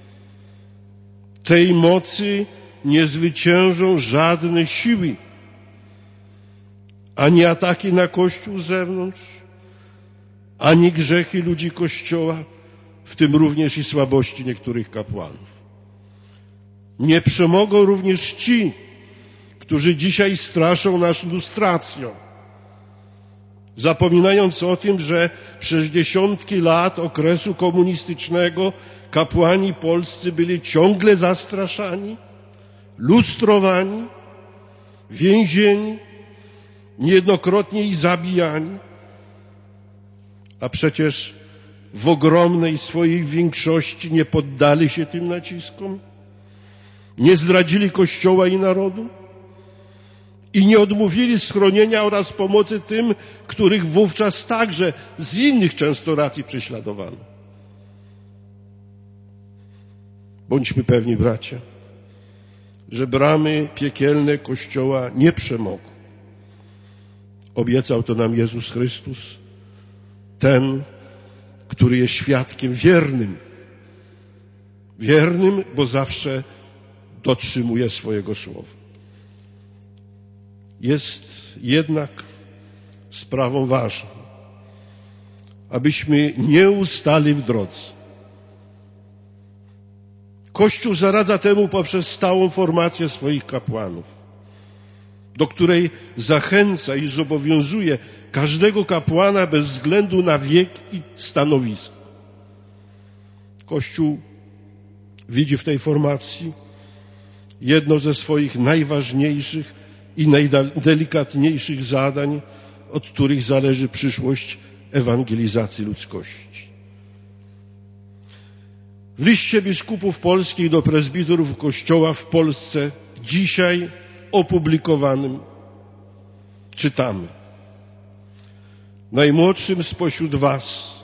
Tej mocy nie zwyciężą żadne siły, ani ataki na Kościół z zewnątrz, ani grzechy ludzi Kościoła, w tym również i słabości niektórych kapłanów. Nie przemogą również ci, którzy dzisiaj straszą nas lustracją, zapominając o tym, że przez dziesiątki lat okresu komunistycznego kapłani polscy byli ciągle zastraszani, lustrowani, więzieni, niejednokrotnie i zabijani. A przecież w ogromnej swojej większości nie poddali się tym naciskom, nie zdradzili Kościoła i narodu i nie odmówili schronienia oraz pomocy tym, których wówczas także z innych często racji prześladowano. Bądźmy pewni, bracia, że bramy piekielne Kościoła nie przemogą. Obiecał to nam Jezus Chrystus, ten, który jest świadkiem wiernym. Wiernym, bo zawsze dotrzymuje swojego słowa. Jest jednak sprawą ważną, abyśmy nie ustali w drodze. Kościół zaradza temu poprzez stałą formację swoich kapłanów, do której zachęca i zobowiązuje każdego kapłana bez względu na wiek i stanowisko. Kościół widzi w tej formacji jedno ze swoich najważniejszych i najdelikatniejszych zadań, od których zależy przyszłość ewangelizacji ludzkości. W liście biskupów polskich do prezbiterów Kościoła w Polsce dzisiaj opublikowanym czytamy: najmłodszym spośród was,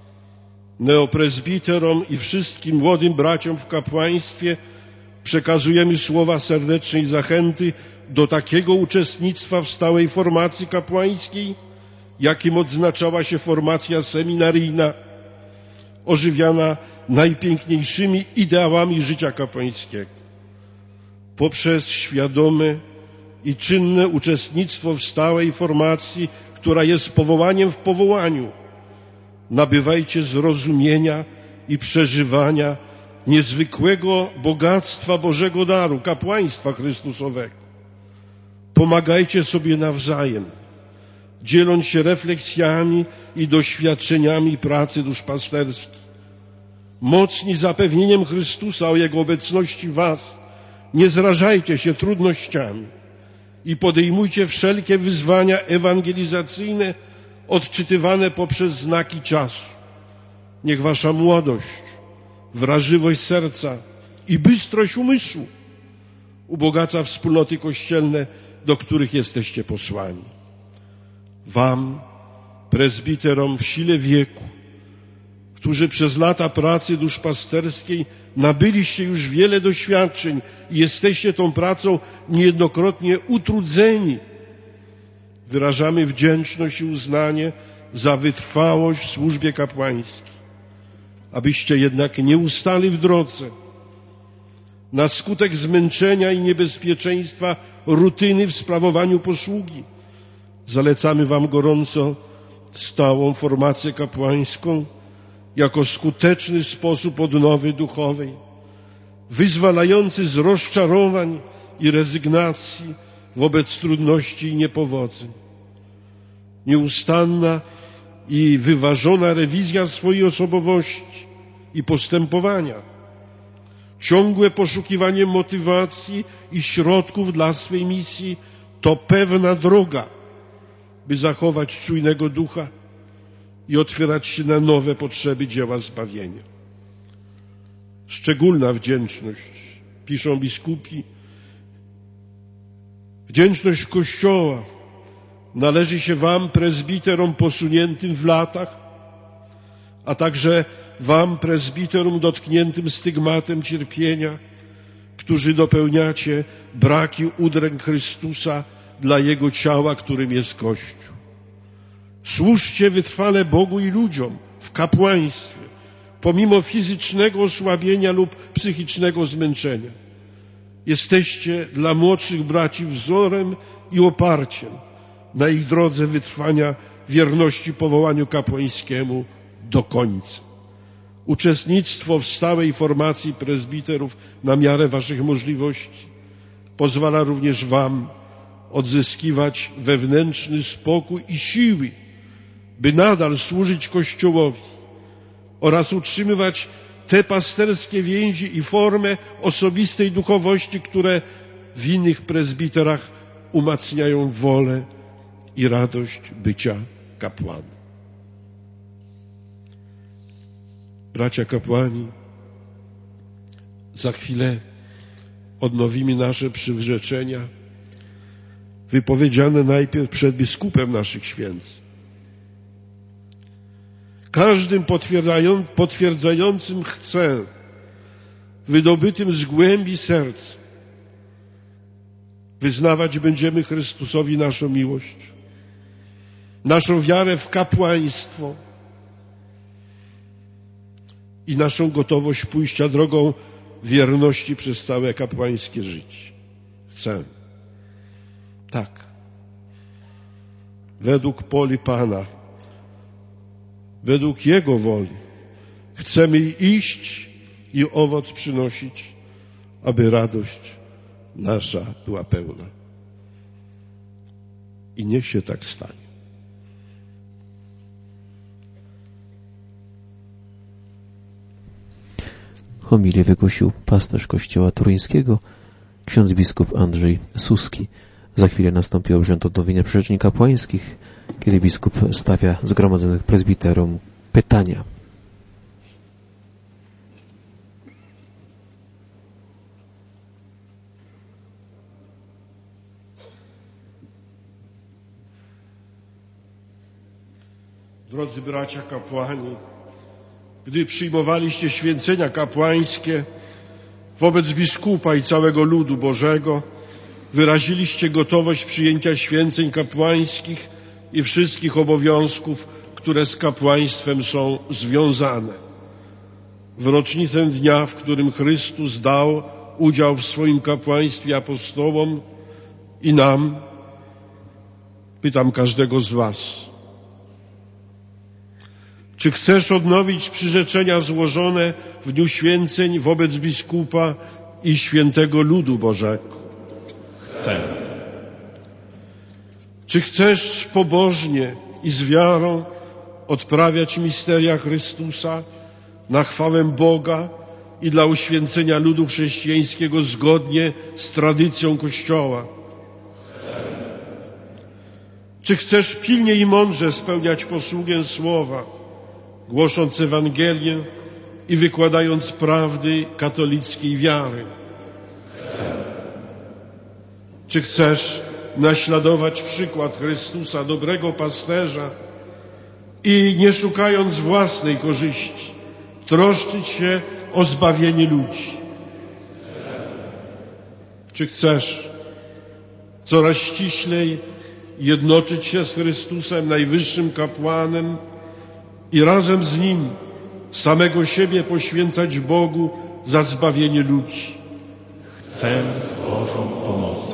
neoprezbiterom i wszystkim młodym braciom w kapłaństwie przekazujemy słowa serdecznej zachęty do takiego uczestnictwa w stałej formacji kapłańskiej, jakim odznaczała się formacja seminaryjna, ożywiana najpiękniejszymi ideałami życia kapłańskiego. Poprzez świadome i czynne uczestnictwo w stałej formacji, która jest powołaniem w powołaniu, nabywajcie zrozumienia i przeżywania niezwykłego bogactwa Bożego daru, kapłaństwa Chrystusowego. Pomagajcie sobie nawzajem, dzieląc się refleksjami i doświadczeniami pracy duszpasterskiej. Mocni zapewnieniem Chrystusa o Jego obecności w was, nie zrażajcie się trudnościami i podejmujcie wszelkie wyzwania ewangelizacyjne odczytywane poprzez znaki czasu. Niech wasza młodość, wrażliwość serca i bystrość umysłu ubogaca wspólnoty kościelne, do których jesteście posłani. Wam, prezbiterom w sile wieku, którzy przez lata pracy duszpasterskiej nabyliście już wiele doświadczeń i jesteście tą pracą niejednokrotnie utrudzeni, wyrażamy wdzięczność i uznanie za wytrwałość w służbie kapłańskiej, abyście jednak nie ustali w drodze. Na skutek zmęczenia i niebezpieczeństwa rutyny w sprawowaniu posługi zalecamy wam gorąco stałą formację kapłańską jako skuteczny sposób odnowy duchowej, wyzwalający z rozczarowań i rezygnacji wobec trudności i niepowodzeń. Nieustanna i wyważona rewizja swojej osobowości i postępowania. Ciągłe poszukiwanie motywacji i środków dla swej misji to pewna droga, by zachować czujnego ducha i otwierać się na nowe potrzeby dzieła zbawienia. Szczególna wdzięczność, piszą biskupi, wdzięczność Kościoła należy się wam, prezbiterom posuniętym w latach, a także wam, prezbiterom dotkniętym stygmatem cierpienia, którzy dopełniacie braki udręk Chrystusa dla Jego ciała, którym jest Kościół. Służcie wytrwale Bogu i ludziom w kapłaństwie, pomimo fizycznego osłabienia lub psychicznego zmęczenia. Jesteście dla młodszych braci wzorem i oparciem na ich drodze wytrwania wierności powołaniu kapłańskiemu do końca. Uczestnictwo w stałej formacji prezbiterów na miarę waszych możliwości pozwala również wam odzyskiwać wewnętrzny spokój i siły, by nadal służyć Kościołowi oraz utrzymywać te pasterskie więzi i formę osobistej duchowości, które w innych prezbiterach umacniają wolę i radość bycia kapłanem. Bracia kapłani, za chwilę odnowimy nasze przyrzeczenia wypowiedziane najpierw przed biskupem naszych święceń. Każdym potwierdzającym chcę, wydobytym z głębi serca, wyznawać będziemy Chrystusowi naszą miłość, naszą wiarę w kapłaństwo i naszą gotowość pójścia drogą wierności przez całe kapłańskie życie. Chcę. Tak. Według woli Pana, według Jego woli chcemy iść i owoc przynosić, aby radość nasza była pełna. I niech się tak stanie. Homilię wygłosił pasterz Kościoła Toruńskiego, ksiądz biskup Andrzej Suski. Za chwilę nastąpi obrzęd odnowienia przyrzeczeń kapłańskich, kiedy biskup stawia zgromadzonych prezbiterom pytania. Drodzy bracia kapłani, gdy przyjmowaliście święcenia kapłańskie wobec biskupa i całego ludu Bożego, wyraziliście gotowość przyjęcia święceń kapłańskich i wszystkich obowiązków, które z kapłaństwem są związane. W rocznicę dnia, w którym Chrystus dał udział w swoim kapłaństwie apostołom i nam, pytam każdego z was, czy chcesz odnowić przyrzeczenia złożone w dniu święceń wobec biskupa i świętego ludu Bożego? Chcę. Czy chcesz pobożnie i z wiarą odprawiać misteria Chrystusa na chwałę Boga i dla uświęcenia ludu chrześcijańskiego zgodnie z tradycją Kościoła? Chcę. Czy chcesz pilnie i mądrze spełniać posługę Słowa, głosząc Ewangelię i wykładając prawdy katolickiej wiary? Chcę. Czy chcesz naśladować przykład Chrystusa, dobrego pasterza i nie szukając własnej korzyści, troszczyć się o zbawienie ludzi? Czy chcesz coraz ściślej jednoczyć się z Chrystusem, najwyższym kapłanem, i razem z Nim samego siebie poświęcać Bogu za zbawienie ludzi? Chcę z Bożą pomocą.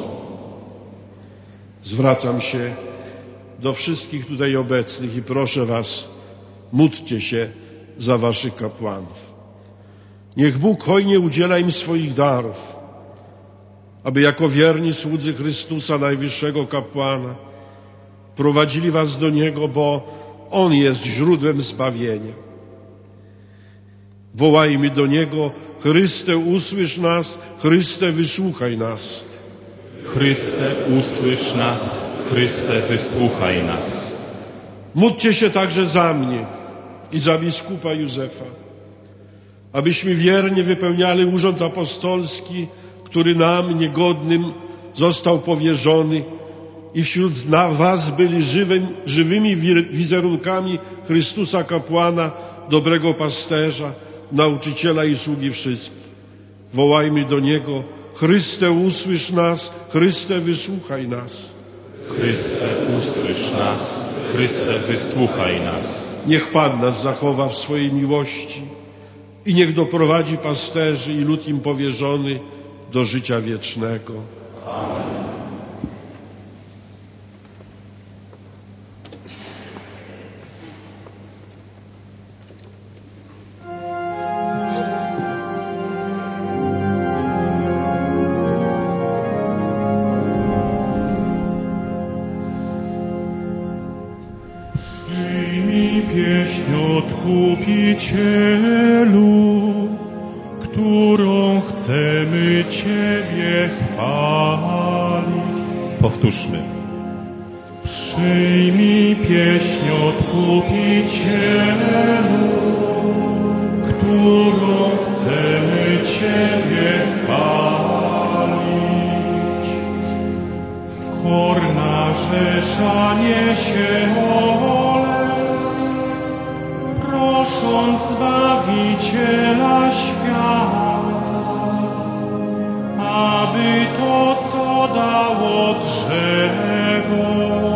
Zwracam się do wszystkich tutaj obecnych i proszę was, módlcie się za waszych kapłanów. Niech Bóg hojnie udziela im swoich darów, aby jako wierni słudzy Chrystusa, najwyższego kapłana, prowadzili was do Niego, bo On jest źródłem zbawienia. Wołajmy do Niego: Chryste, usłysz nas, Chryste, wysłuchaj nas. Chryste, usłysz nas, Chryste, wysłuchaj nas. Módlcie się także za mnie i za biskupa Józefa, abyśmy wiernie wypełniali urząd apostolski, który nam, niegodnym, został powierzony, i wśród was byli żywym, żywymi wizerunkami Chrystusa kapłana, dobrego pasterza, nauczyciela i sługi wszystkich. Wołajmy do Niego: Chryste, usłysz nas, Chryste, wysłuchaj nas. Chryste, usłysz nas, Chryste, wysłuchaj nas. Niech Pan nas zachowa w swojej miłości i niech doprowadzi pasterzy i lud im powierzony do życia wiecznego. Amen. Odkupicielu, którą chcemy Ciebie chwalić. Powtórzmy. Przyjmij pieśń Odkupicielu, którą chcemy Ciebie chwalić. Korna rzesza niesie prosząc Zbawiciela świata, aby to, co dało drzewo,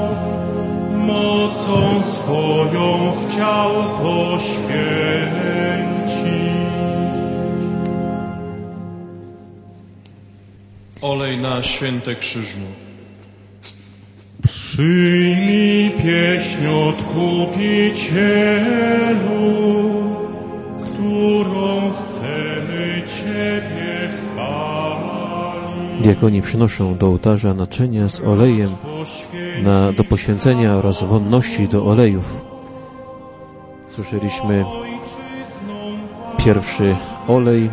mocą swoją chciał poświęcić. Olej na święte krzyżu. Przyjmij pieśń Odkupicielu, którą chcemy Ciebie chwalić. Diakoni przynoszą do ołtarza naczynia z olejem na, do poświęcenia oraz wonności do olejów. Słyszeliśmy pierwszy olej.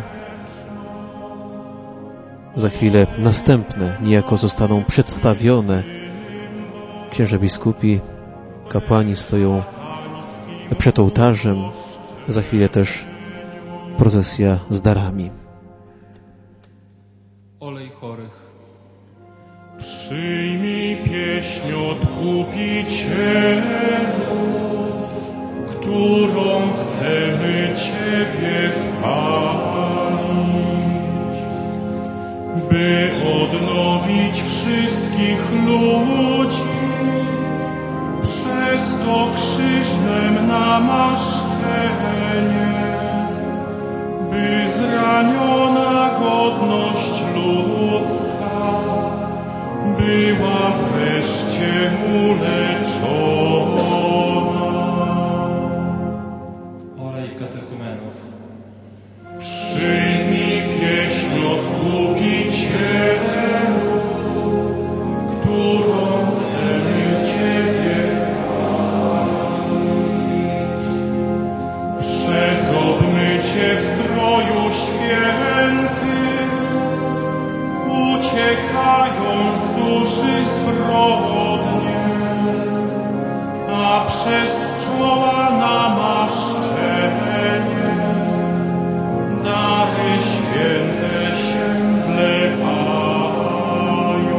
Za chwilę następne niejako zostaną przedstawione. Księże biskupi, kapłani stoją przed ołtarzem. Za chwilę też procesja z darami. Olej chorych. Przyjmij pieśń Odkupicielu, którą chcemy Ciebie chwalić, by odnowić wszystkich ludzi przez to krzyżem namaszczenie, by zraniona godność ludzka była wreszcie uleczona. Olej katechumenów. Przyjmij pieśń Odkupicielu, którą chcemy Ciebie chwalić. Przez obmycie w zdroju świętym uciekają z duszy zbrodnie, a przez czoła namaszczenie dary święte się wlewają.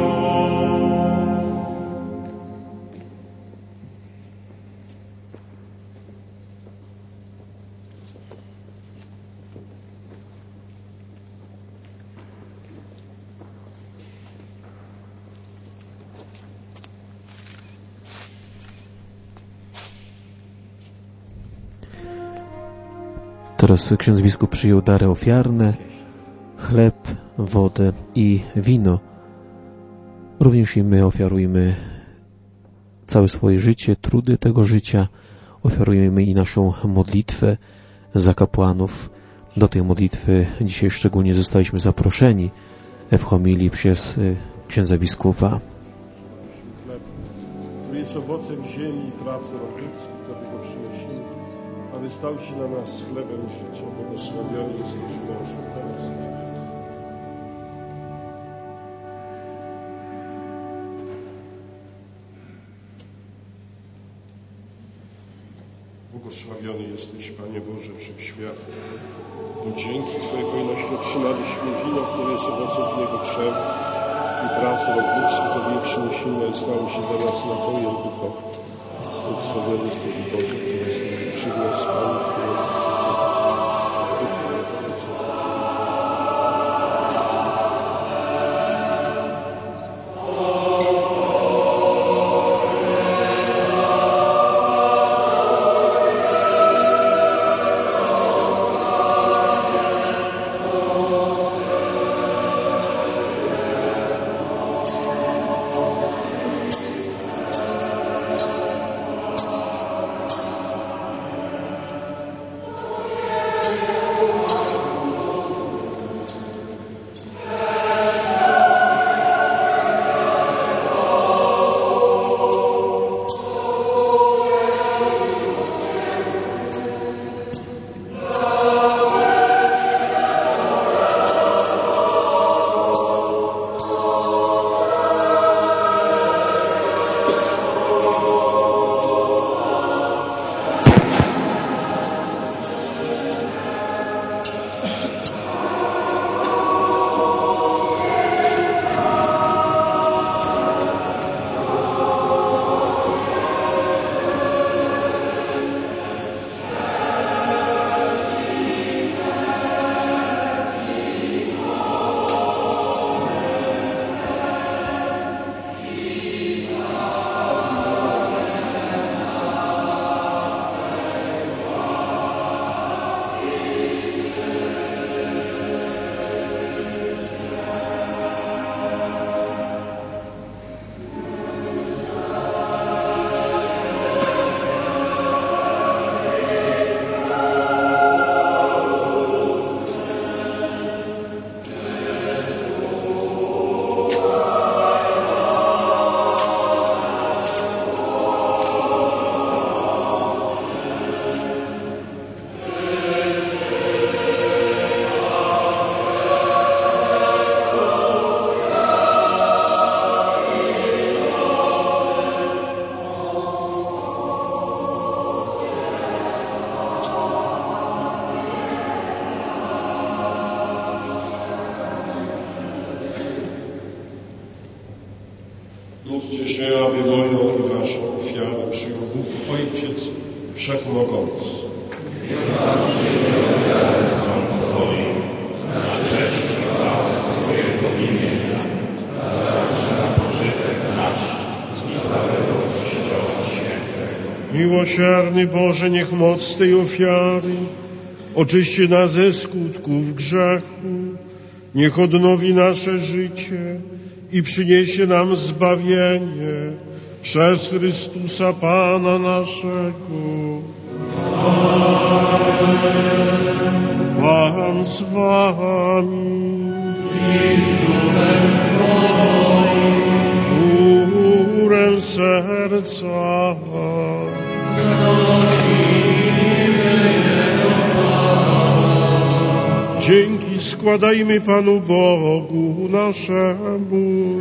Teraz ksiądz biskup przyjął dary ofiarne, chleb, wodę i wino. Również i my ofiarujmy całe swoje życie, trudy tego życia, ofiarujemy i naszą modlitwę za kapłanów, Do tej modlitwy dzisiaj szczególnie zostaliśmy zaproszeni w homilii przez księdza biskupa. Który jest owocem ziemi i pracy robótki, Tobie go przynosimy, aby stał się na nas chlebem życia. Błogosławiony jesteś Boże, teraz. Błogosławiony jesteś, Panie Boże, Wszechświatny. Bo dzięki Twojej hojności otrzymaliśmy wino, które jest owocem Twojego krzewu i pracy robótki, Tobie przynosimy, i stało się dla nas napojem duchowym. Błogosławiony jesteś Boże, który jesteś przy nas, Panie, który jest Módlcie się, aby moją i waszą ofiarę przyjął Bóg Ojciec Wszechmogący. Niech patrzcie na ofiarę sąd Twoich, na cześć i chwałę swojego imienia, a także na pożytek nasz i całego Kościoła Świętego. Miłosierny Boże, niech moc tej ofiary oczyści nas ze skutków grzechu, niech odnowi nasze życie i przyniesie nam zbawienie przez Chrystusa Pana naszego. Pan z wami. I z duchem Twoim. Górę serca. Dzięki składajmy Panu Bogu naszemu.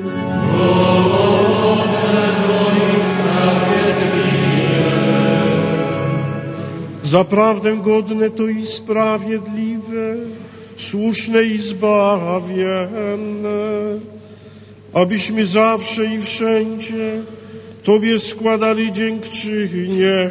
Zaprawdę godne to i sprawiedliwe, słuszne i zbawienne, abyśmy zawsze i wszędzie Tobie składali dziękczynienie.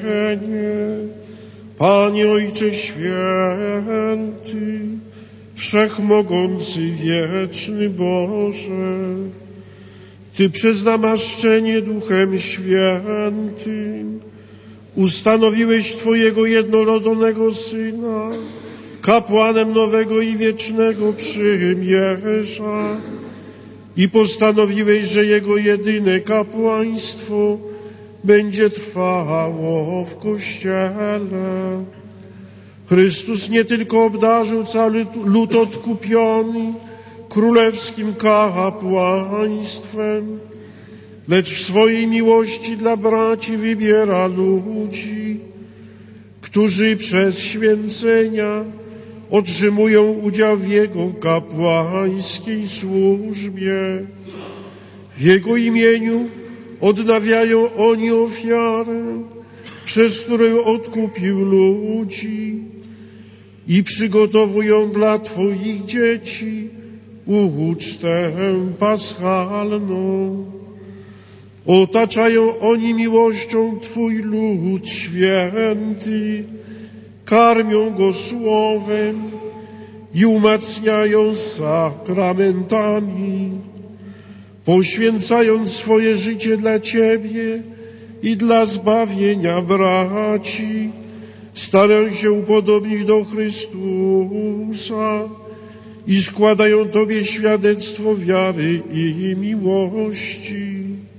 Panie Ojcze Święty, Wszechmogący, Wieczny Boże, Ty przez namaszczenie Duchem Świętym ustanowiłeś Twojego jednorodzonego Syna kapłanem nowego i wiecznego przymierza i postanowiłeś, że Jego jedyne kapłaństwo będzie trwało w Kościele. Chrystus nie tylko obdarzył cały lud odkupiony królewskim kapłaństwem, lecz w swojej miłości dla braci wybiera ludzi, którzy przez święcenia otrzymują udział w Jego kapłańskiej służbie. W Jego imieniu odnawiają oni ofiarę, przez którą odkupił ludzi i przygotowują dla Twoich dzieci ucztę paschalną. Otaczają oni miłością Twój lud święty, karmią go słowem i umacniają sakramentami, poświęcając swoje życie dla Ciebie i dla zbawienia braci, starają się upodobnić do Chrystusa i składają Tobie świadectwo wiary i miłości.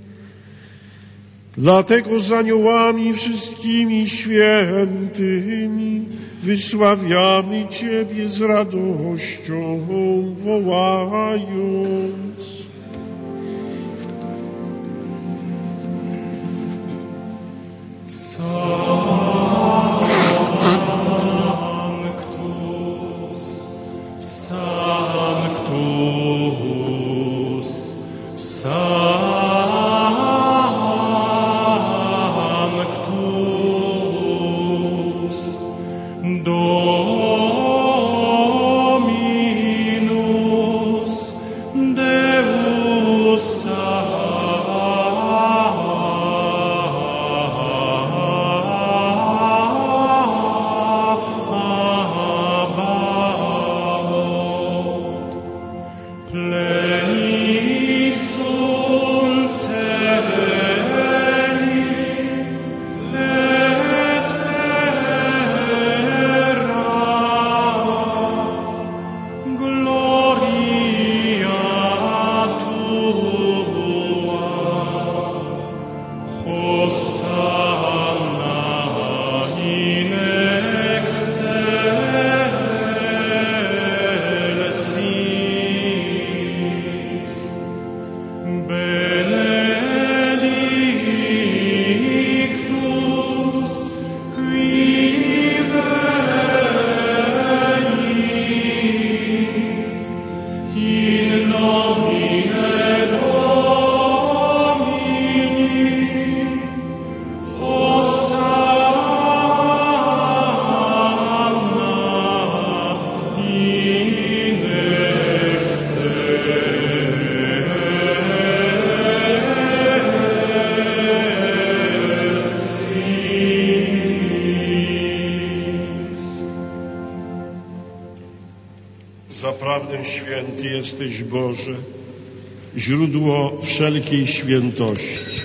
Dlatego z aniołami wszystkimi świętymi wysławiamy Ciebie z radością, wołając. Sanctus, Sanctus, Sanctus, Dominus Deus Sabaoth, pleni sunt caeli et terra, gloria Tua, Hosanna in excelsis, benedictus qui venit in nomine Domini, Hosanna in excelsis. Zaprawdę święty jesteś, Boże, źródło wszelkiej świętości.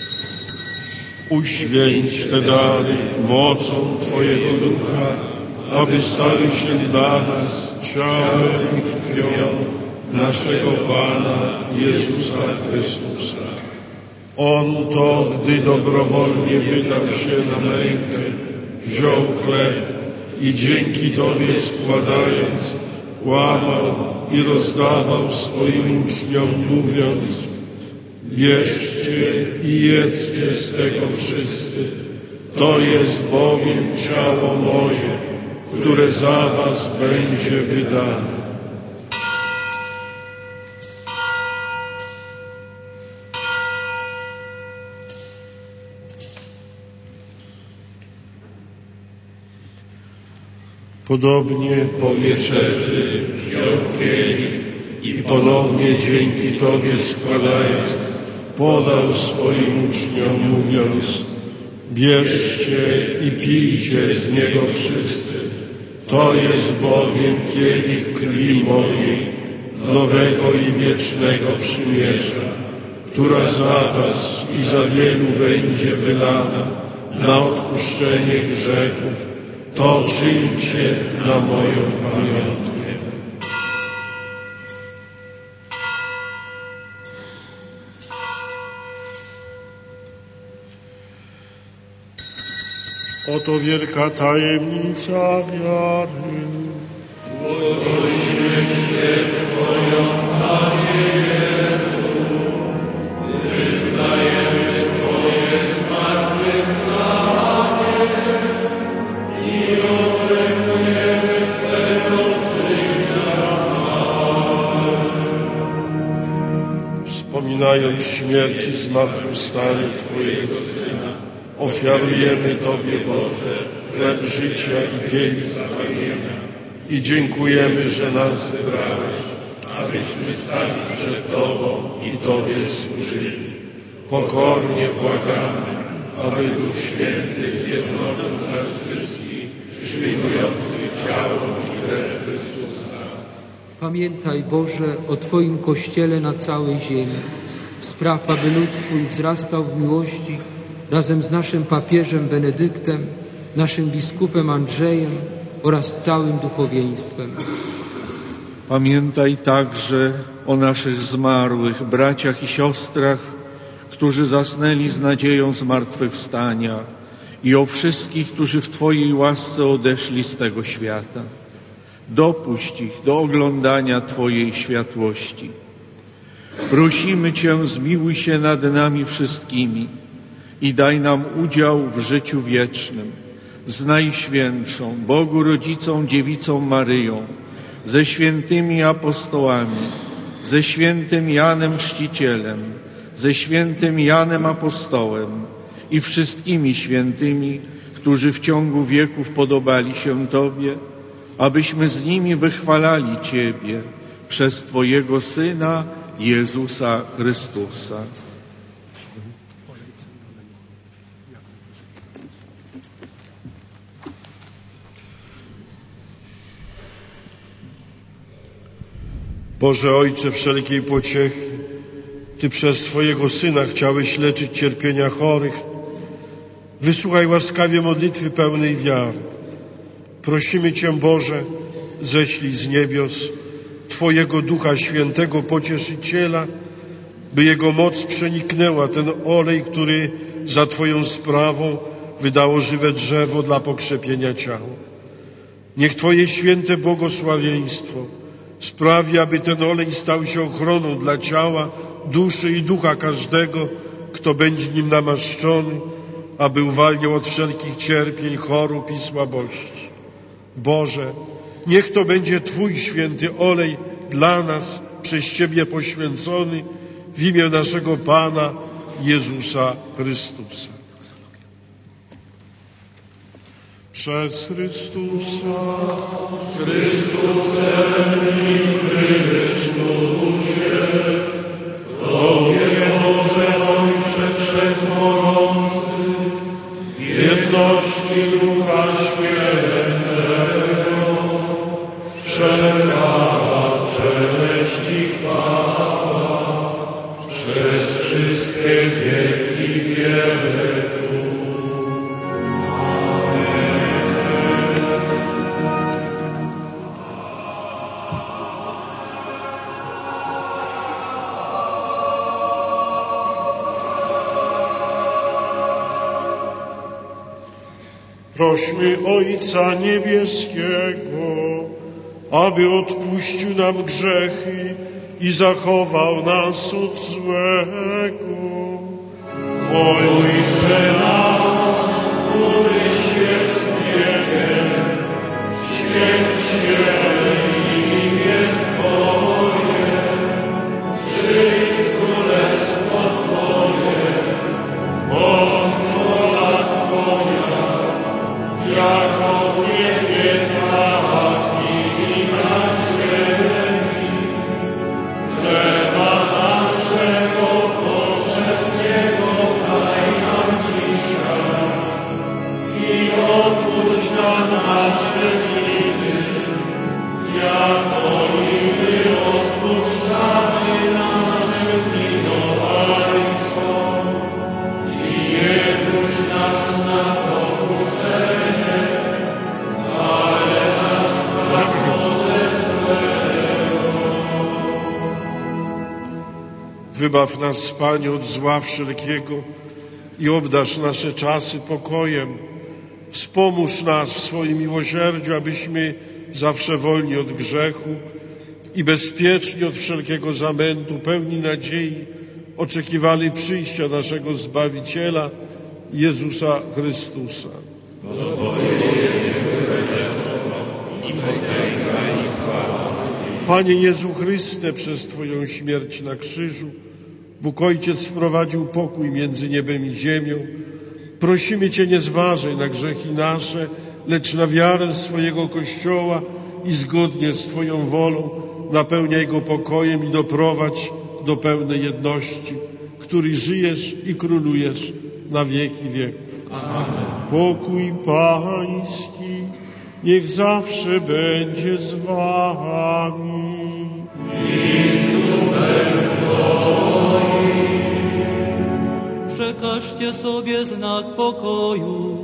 Uświęć te dary mocą Twojego Ducha, aby stały się dla nas ciałem i krwią naszego Pana Jezusa Chrystusa. On to, gdy dobrowolnie wydał się na mękę, wziął chleb i dzięki Tobie składając, łamał i rozdawał swoim uczniom, mówiąc: bierzcie i jedzcie z tego wszyscy, to jest bowiem ciało moje, które za was będzie wydane. Podobnie po wieczerzy wziął kielich i ponownie dzięki Tobie składając, podał swoim uczniom, mówiąc: bierzcie i pijcie z niego wszyscy, to jest bowiem kielich krwi mojej, nowego i wiecznego przymierza, która za was i za wielu będzie wylana na odpuszczenie grzechów. To czyńcie na moją pamiątkę. Oto wielka tajemnica wiary. Błogosławię Cię Twoją, Panie Jezu. Wyznajemy Twoje zmartwychwstanie i oczekujemy Twego przyjścia. Wspominając śmierć i zmartwychwstanie Twojego Syna, ofiarujemy Tobie, Boże, chleb życia i pień zbawienia i dziękujemy, że nas wybrałeś, abyśmy stali przed Tobą i Tobie służyli. Pokornie błagamy, aby Duch Święty zjednoczył nas wszystkich, przyjmujących ciało i krew Chrystusa. Pamiętaj, Boże, o Twoim Kościele na całej ziemi. Spraw, aby lud Twój wzrastał w miłości razem z naszym papieżem Benedyktem, naszym biskupem Andrzejem oraz całym duchowieństwem. Pamiętaj także o naszych zmarłych braciach i siostrach, którzy zasnęli z nadzieją zmartwychwstania, i o wszystkich, którzy w Twojej łasce odeszli z tego świata. Dopuść ich do oglądania Twojej światłości. Prosimy Cię, zmiłuj się nad nami wszystkimi i daj nam udział w życiu wiecznym z Najświętszą Bogu Rodzicą Dziewicą Maryją, ze świętymi apostołami, ze świętym Janem Chrzcicielem, ze świętym Janem Apostołem i wszystkimi świętymi, którzy w ciągu wieków podobali się Tobie, abyśmy z nimi wychwalali Ciebie przez Twojego Syna Jezusa Chrystusa. Boże Ojcze wszelkiej pociechy, Ty przez swojego Syna chciałeś leczyć cierpienia chorych. Wysłuchaj łaskawie modlitwy pełnej wiary. Prosimy Cię, Boże, ześlij z niebios Twojego Ducha Świętego Pocieszyciela, by Jego moc przeniknęła ten olej, który za Twoją sprawą wydało żywe drzewo dla pokrzepienia ciała. Niech Twoje święte błogosławieństwo sprawi, aby ten olej stał się ochroną dla ciała, duszy i ducha każdego, kto będzie nim namaszczony, aby uwalniał od wszelkich cierpień, chorób i słabości. Boże, niech to będzie Twój święty olej dla nas, przez Ciebie poświęcony, w imię naszego Pana Jezusa Chrystusa. Przez Chrystusa, Chrystusem i w Chrystusie, Tobie, Boże Ojcze Wszechmogący, w jedności Ducha Świętego, wszelka cześć i chwała przez wszystkie wieki wieków. Prośmy Ojca Niebieskiego, aby odpuścił nam grzechy i zachował nas od złego. Ojcze nasz, któryś jest w niebie, święć się imię Twoje, przyjdź królestwo Twoje, bądź wola Twoja, jako w niebie, tak i na ziemi. Chleba naszego powszedniego daj nam dzisiaj i odpuść nam nasze winy, jako i my odpuszczamy naszym winowajcom. I nie wódź nas na pokuszenie, ale nas zbaw ode złego. Wybaw nas, Panie, od zła wszelkiego i obdarz nasze czasy pokojem, Wspomóż nas w swoim miłosierdziu, abyśmy zawsze wolni od grzechu i bezpieczni od wszelkiego zamętu, pełni nadziei, oczekiwali przyjścia naszego Zbawiciela, Jezusa Chrystusa. Panie Jezu Chryste, przez Twoją śmierć na krzyżu Bóg Ojciec wprowadził pokój między niebem i ziemią. Prosimy Cię, nie zważaj na grzechy nasze, lecz na wiarę swojego Kościoła i zgodnie z Twoją wolą napełniaj go pokojem i doprowadź do pełnej jedności, który żyjesz i królujesz na wieki wieków. Amen. Pokój Pański niech zawsze będzie z Wami. Przekażcie sobie znak pokoju.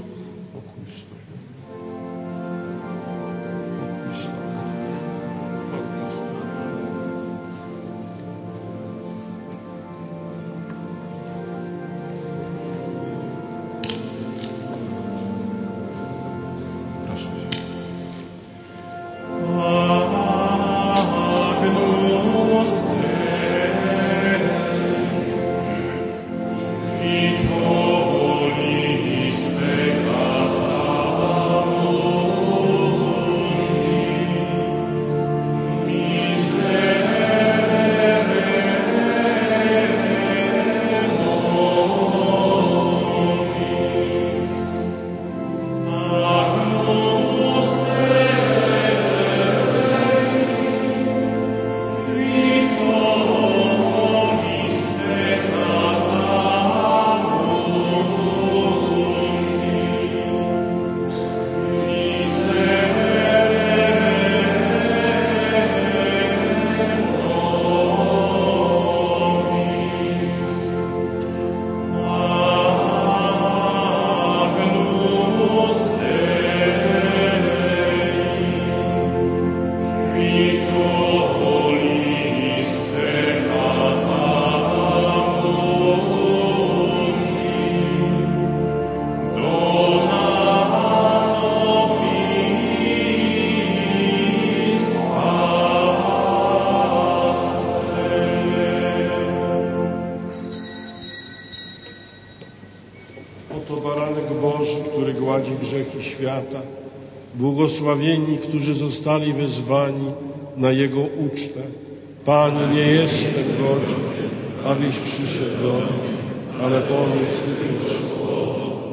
Grzechy świata, błogosławieni, którzy zostali wezwani na Jego ucztę. Panie, nie jestem godzien, abyś przyszedł do mnie, ale powiedz tylko słowo,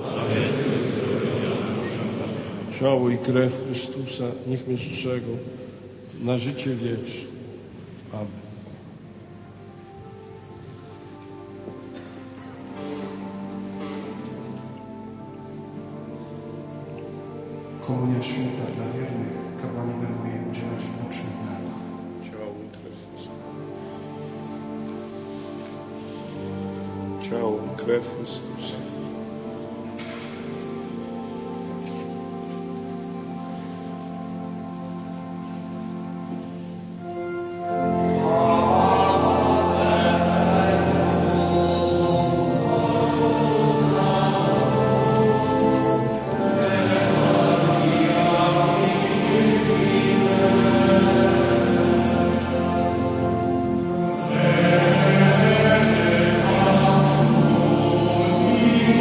ciało i krew Chrystusa niech mnie strzegą na życie wieczne. Amen. Komunia święta dla wiernych, kapłani będą jej udzielać w bocznych narach. Ciało i krew Chrystusa. Ciało i krew Chrystusa. Amen.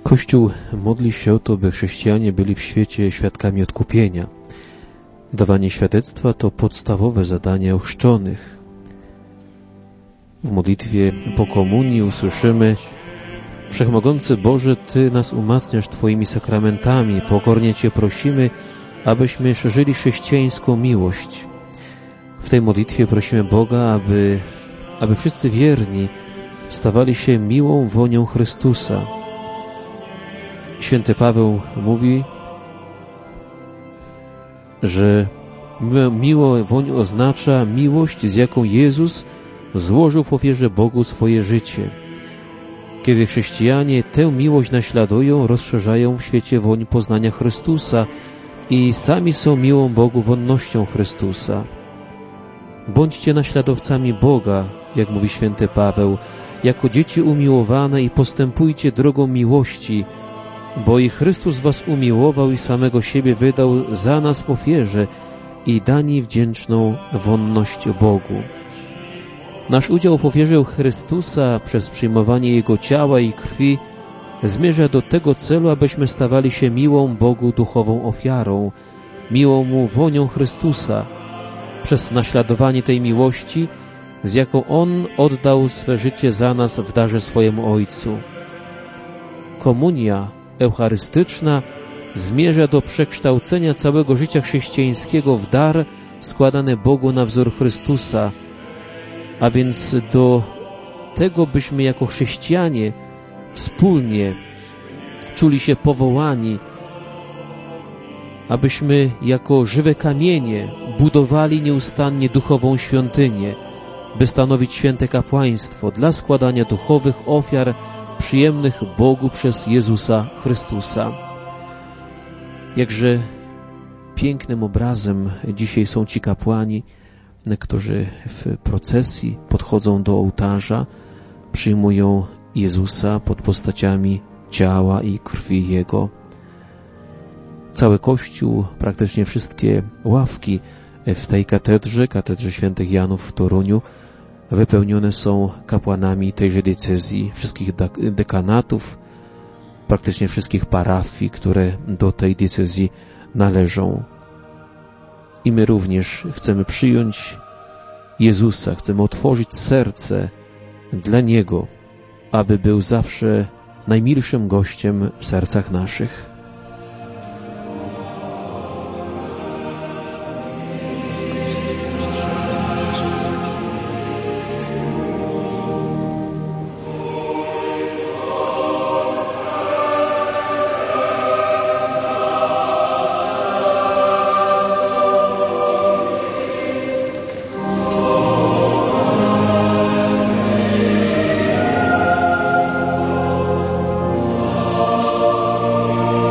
Kościół modli się o to, by chrześcijanie byli w świecie świadkami odkupienia. Dawanie świadectwa to podstawowe zadanie ochrzczonych. W modlitwie po komunii usłyszymy: Wszechmogący Boże, Ty nas umacniasz Twoimi sakramentami, pokornie Cię prosimy, abyśmy szerzyli chrześcijańską miłość. W tej modlitwie prosimy Boga, aby, aby wszyscy wierni stawali się miłą wonią Chrystusa. Święty Paweł mówi, że miło woń oznacza miłość, z jaką Jezus złożył w ofierze Bogu swoje życie. Kiedy chrześcijanie tę miłość naśladują, rozszerzają w świecie woń poznania Chrystusa i sami są miłą Bogu wonnością Chrystusa. Bądźcie naśladowcami Boga, jak mówi święty Paweł, jako dzieci umiłowane i postępujcie drogą miłości, bo i Chrystus was umiłował i samego siebie wydał za nas w ofierze i dani wdzięczną wonność Bogu. Nasz udział w ofierze Chrystusa przez przyjmowanie Jego ciała i krwi zmierza do tego celu, abyśmy stawali się miłą Bogu duchową ofiarą, miłą Mu wonią Chrystusa, przez naśladowanie tej miłości, z jaką On oddał swe życie za nas w darze swojemu Ojcu. Komunia eucharystyczna zmierza do przekształcenia całego życia chrześcijańskiego w dar składany Bogu na wzór Chrystusa, a więc do tego, byśmy jako chrześcijanie wspólnie czuli się powołani, abyśmy jako żywe kamienie budowali nieustannie duchową świątynię, by stanowić święte kapłaństwo dla składania duchowych ofiar przyjemnych Bogu przez Jezusa Chrystusa. Jakże pięknym obrazem dzisiaj są ci kapłani, którzy w procesji podchodzą do ołtarza, przyjmują Jezusa pod postaciami ciała i krwi Jego. Cały Kościół, praktycznie wszystkie ławki w tej katedrze, katedrze świętych Janów w Toruniu, wypełnione są kapłanami tejże diecezji, wszystkich dekanatów, praktycznie wszystkich parafii, które do tej diecezji należą. I my również chcemy przyjąć Jezusa, chcemy otworzyć serce dla Niego, aby był zawsze najmilszym gościem w sercach naszych. Amen.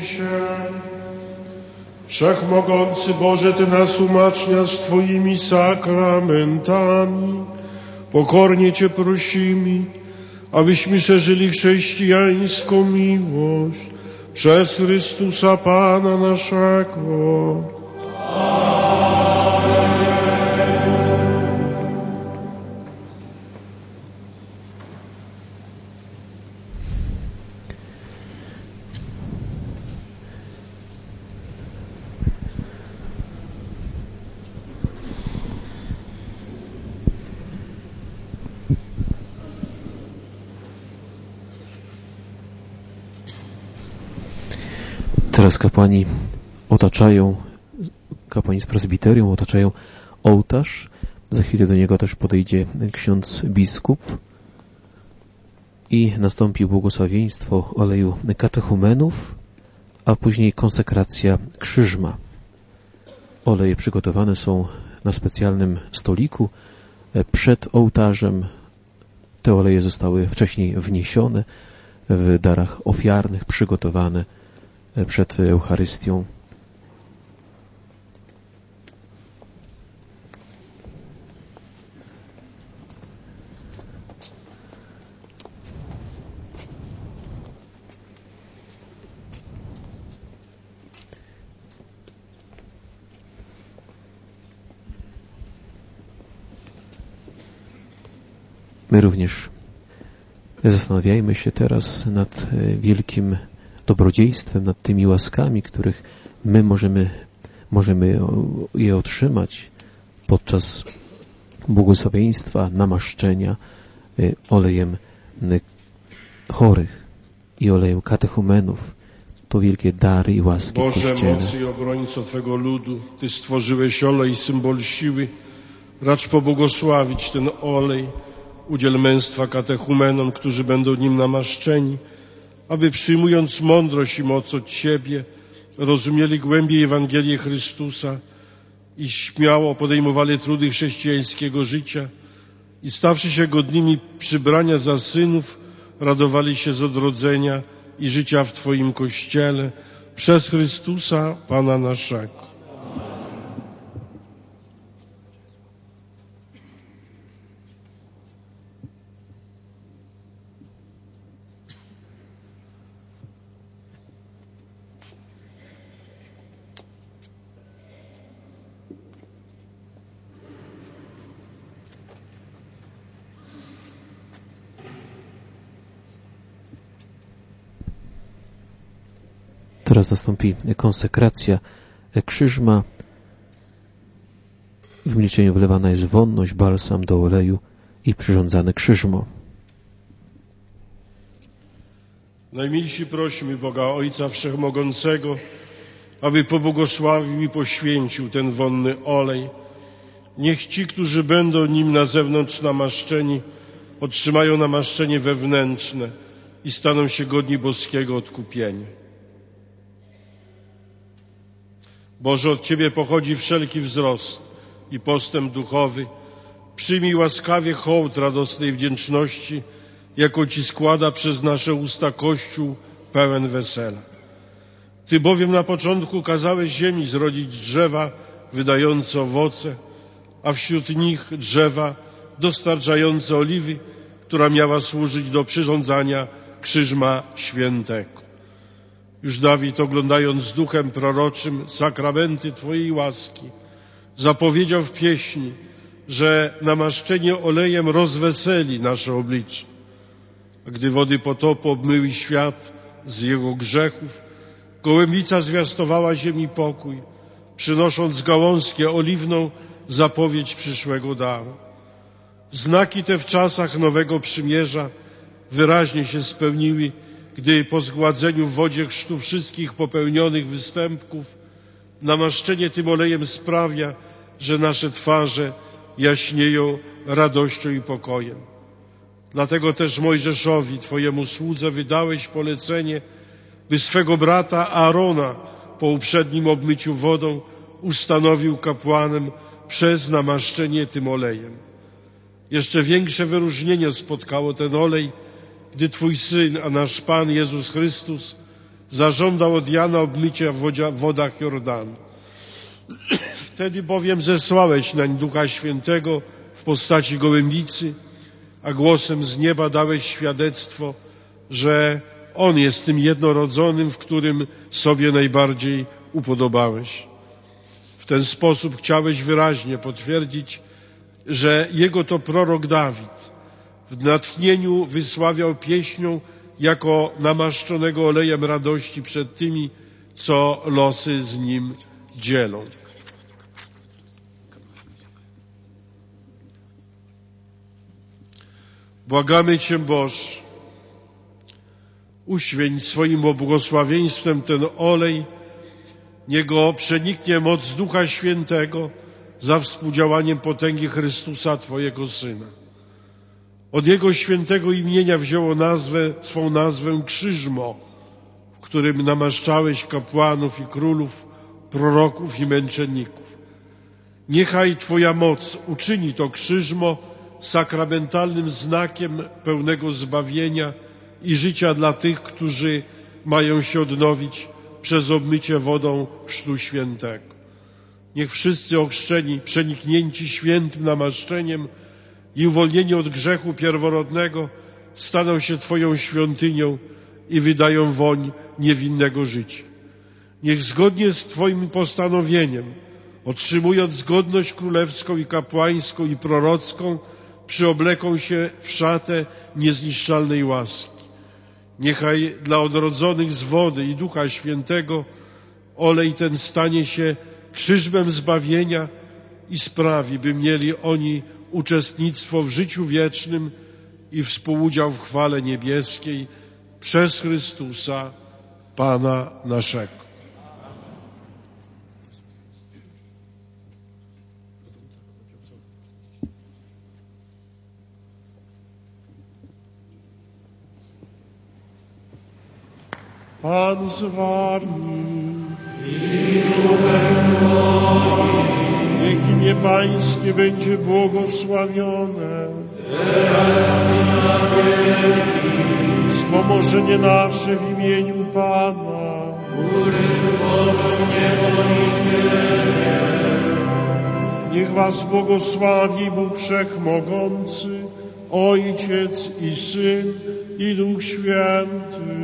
Się. Wszechmogący Boże, Ty nas umacniasz Twoimi sakramentami. Pokornie Cię prosimy, abyśmy szerzyli chrześcijańską miłość przez Chrystusa Pana naszego. Teraz kapłani otaczają, kapłani z prezbiterium otaczają ołtarz. Za chwilę do niego też podejdzie ksiądz biskup i nastąpi błogosławieństwo oleju katechumenów, a później konsekracja krzyżma. Oleje przygotowane są na specjalnym stoliku przed ołtarzem. Te oleje zostały wcześniej wniesione w darach ofiarnych, przygotowane przed Eucharystią. My również zastanawiajmy się teraz nad wielkim dobrodziejstwem, nad tymi łaskami, których my możemy, możemy je otrzymać podczas błogosławieństwa, namaszczenia olejem chorych i olejem katechumenów. To wielkie dary i łaski Boże, w Kościele. mocy i obrońco Twego ludu, Ty stworzyłeś olej, symbol siły. Racz pobłogosławić ten olej. Udziel męstwa katechumenom, którzy będą nim namaszczeni, aby przyjmując mądrość i moc od Ciebie, rozumieli głębiej Ewangelię Chrystusa i śmiało podejmowali trudy chrześcijańskiego życia i stawszy się godnymi przybrania za synów, radowali się z odrodzenia i życia w Twoim Kościele przez Chrystusa Pana naszego. Teraz nastąpi konsekracja krzyżma. W milczeniu wlewana jest wonność, balsam do oleju i przyrządzane krzyżmo. Najmilsi prosimy Boga Ojca Wszechmogącego, aby pobłogosławił i poświęcił ten wonny olej. Niech ci, którzy będą nim na zewnątrz namaszczeni, otrzymają namaszczenie wewnętrzne i staną się godni boskiego odkupienia. Boże, od Ciebie pochodzi wszelki wzrost i postęp duchowy. Przyjmij łaskawie hołd radosnej wdzięczności, jaką Ci składa przez nasze usta Kościół pełen wesela. Ty bowiem na początku kazałeś ziemi zrodzić drzewa wydające owoce, a wśród nich drzewa dostarczające oliwy, która miała służyć do przyrządzania krzyżma świętego. Już Dawid, oglądając z duchem proroczym sakramenty Twojej łaski, zapowiedział w pieśni, że namaszczenie olejem rozweseli nasze oblicze. A gdy wody potopu obmyły świat z jego grzechów, gołębica zwiastowała ziemi pokój, przynosząc gałązkę oliwną zapowiedź przyszłego daru. Znaki te w czasach Nowego Przymierza wyraźnie się spełniły, gdy po zgładzeniu w wodzie chrztu wszystkich popełnionych występków namaszczenie tym olejem sprawia, że nasze twarze jaśnieją radością i pokojem. Dlatego też Mojżeszowi, Twojemu słudze, wydałeś polecenie, by swego brata Aarona po uprzednim obmyciu wodą ustanowił kapłanem przez namaszczenie tym olejem. Jeszcze większe wyróżnienie spotkało ten olej, gdy Twój Syn, a nasz Pan Jezus Chrystus, zażądał od Jana obmycia w wodach Jordanu. Wtedy bowiem zesłałeś nań Ducha Świętego w postaci gołębicy, a głosem z nieba dałeś świadectwo, że On jest tym jednorodzonym, w którym sobie najbardziej upodobałeś. W ten sposób chciałeś wyraźnie potwierdzić, że Jego to prorok Dawid w natchnieniu wysławiał pieśnią jako namaszczonego olejem radości przed tymi, co losy z Nim dzielą. Błagamy Cię, Boże, uświęć swoim błogosławieństwem ten olej, niech go przeniknie moc Ducha Świętego za współdziałaniem potęgi Chrystusa, Twojego Syna. Od Jego świętego imienia wzięło nazwę, swą nazwę Krzyżmo, w którym namaszczałeś kapłanów i królów, proroków i męczenników. Niechaj Twoja moc uczyni to Krzyżmo sakramentalnym znakiem pełnego zbawienia i życia dla tych, którzy mają się odnowić przez obmycie wodą Chrztu Świętego. Niech wszyscy ochrzczeni, przeniknięci świętym namaszczeniem i uwolnieni od grzechu pierworodnego staną się Twoją świątynią i wydają woń niewinnego życia. Niech zgodnie z Twoim postanowieniem, otrzymując godność królewską i kapłańską i prorocką, przyobleką się w szatę niezniszczalnej łaski. Niechaj dla odrodzonych z wody i Ducha Świętego olej ten stanie się krzyżmem zbawienia i sprawi, by mieli oni uczestnictwo w życiu wiecznym i współudział w chwale niebieskiej przez Chrystusa, Pana naszego. Pan z wami. Niech imię Pańskie będzie błogosławione. Wspomożenie nasze w imieniu Pana. Niech was błogosławi Bóg Wszechmogący, Ojciec i Syn i Duch Święty.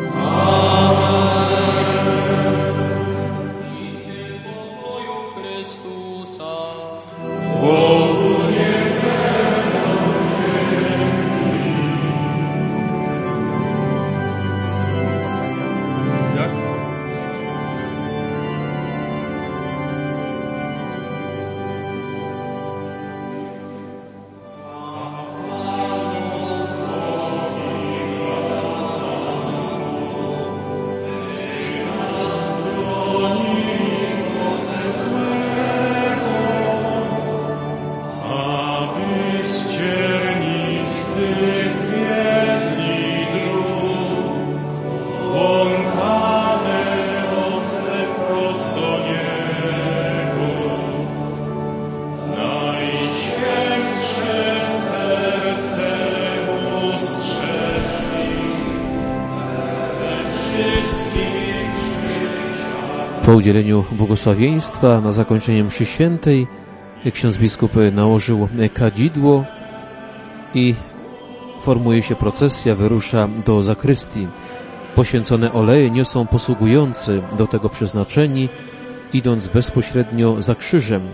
Po udzieleniu błogosławieństwa na zakończenie mszy świętej ksiądz biskup nałożył kadzidło i formuje się procesja, wyrusza do zakrystii. Poświęcone oleje niosą posługujący do tego przeznaczeni, idąc bezpośrednio za krzyżem.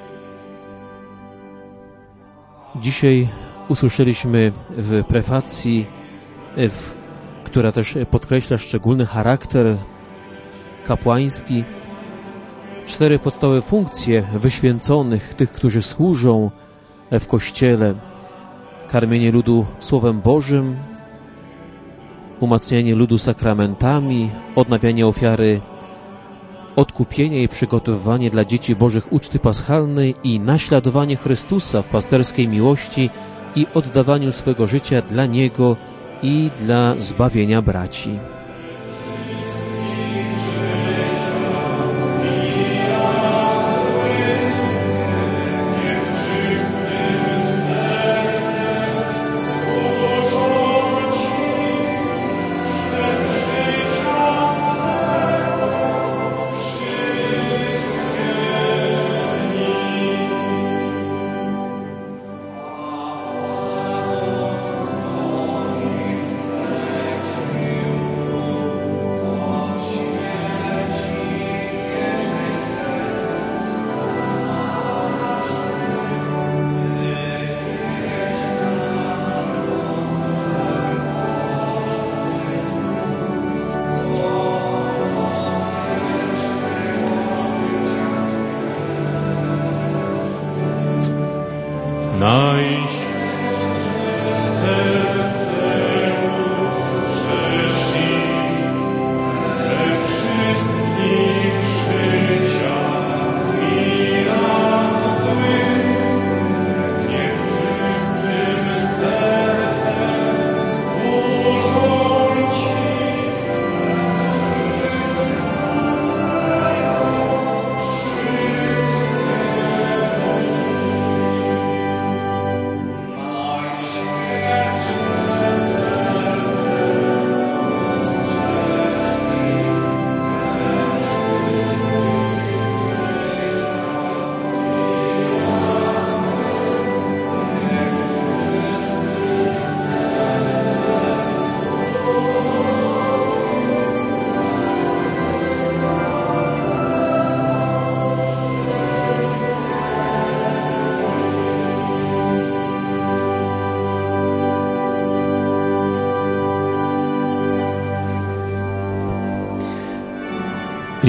Dzisiaj usłyszeliśmy w prefacji, w, która też podkreśla szczególny charakter kapłański, cztery podstawowe funkcje wyświęconych, tych, którzy służą w Kościele: karmienie ludu Słowem Bożym, umacnianie ludu sakramentami, odnawianie ofiary odkupienia i przygotowywanie dla dzieci Bożych uczty paschalnej i naśladowanie Chrystusa w pasterskiej miłości i oddawaniu swego życia dla Niego i dla zbawienia braci.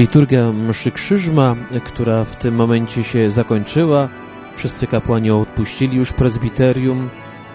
Liturgia mszy Krzyżma, która w tym momencie się zakończyła, wszyscy kapłani odpuścili już prezbiterium,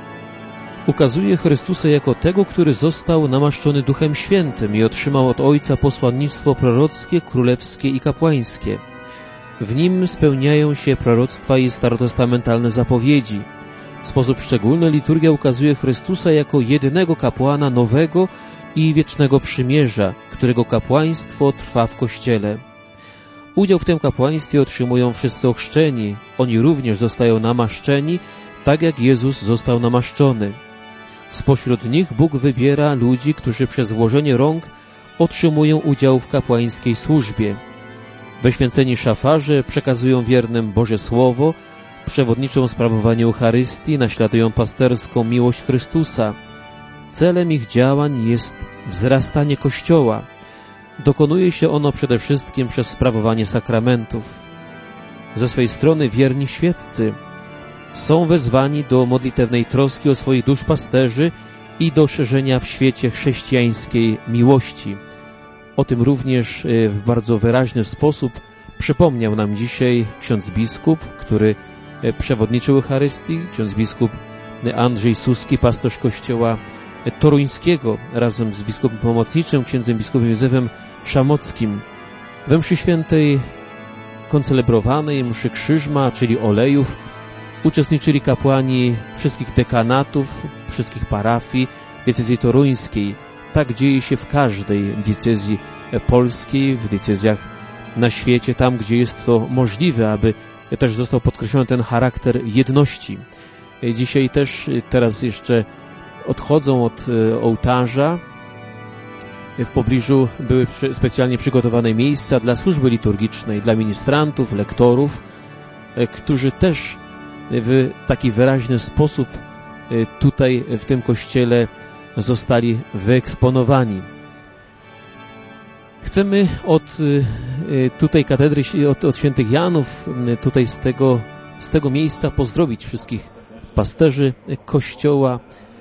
ukazuje Chrystusa jako tego, który został namaszczony Duchem Świętym i otrzymał od Ojca posłannictwo prorockie, królewskie i kapłańskie. W nim spełniają się proroctwa i starotestamentalne zapowiedzi. W sposób szczególny liturgia ukazuje Chrystusa jako jedynego kapłana nowego i wiecznego przymierza, którego kapłaństwo trwa w Kościele. Udział w tym kapłaństwie otrzymują wszyscy ochrzczeni. Oni również zostają namaszczeni, tak jak Jezus został namaszczony. Spośród nich Bóg wybiera ludzi, którzy przez włożenie rąk otrzymują udział w kapłańskiej służbie. Wyświęceni szafarze przekazują wiernym Boże Słowo, przewodniczą sprawowanie Eucharystii, naśladują pasterską miłość Chrystusa. Celem ich działań jest wzrastanie Kościoła. Dokonuje się ono przede wszystkim przez sprawowanie sakramentów. Ze swej strony wierni świeccy są wezwani do modlitewnej troski o swoich duszpasterzy i do szerzenia w świecie chrześcijańskiej miłości. O tym również w bardzo wyraźny sposób przypomniał nam dzisiaj ksiądz biskup, który przewodniczył Eucharystii, ksiądz biskup Andrzej Suski, pasterz kościoła toruńskiego, razem z biskupem pomocniczym, księdzem biskupem Józefem Szamockim. We mszy świętej koncelebrowanej, mszy Krzyżma, czyli olejów, uczestniczyli kapłani wszystkich dekanatów, wszystkich parafii diecezji toruńskiej. Tak dzieje się w każdej diecezji polskiej, w diecezjach na świecie, tam gdzie jest to możliwe, aby też został podkreślony ten charakter jedności. Dzisiaj też, teraz jeszcze odchodzą od ołtarza. W pobliżu były specjalnie przygotowane miejsca dla służby liturgicznej, dla ministrantów, lektorów, którzy też w taki wyraźny sposób tutaj w tym kościele zostali wyeksponowani. Chcemy od tutaj katedry, od, od świętych Janów, tutaj z tego, z tego miejsca pozdrowić wszystkich pasterzy Kościoła.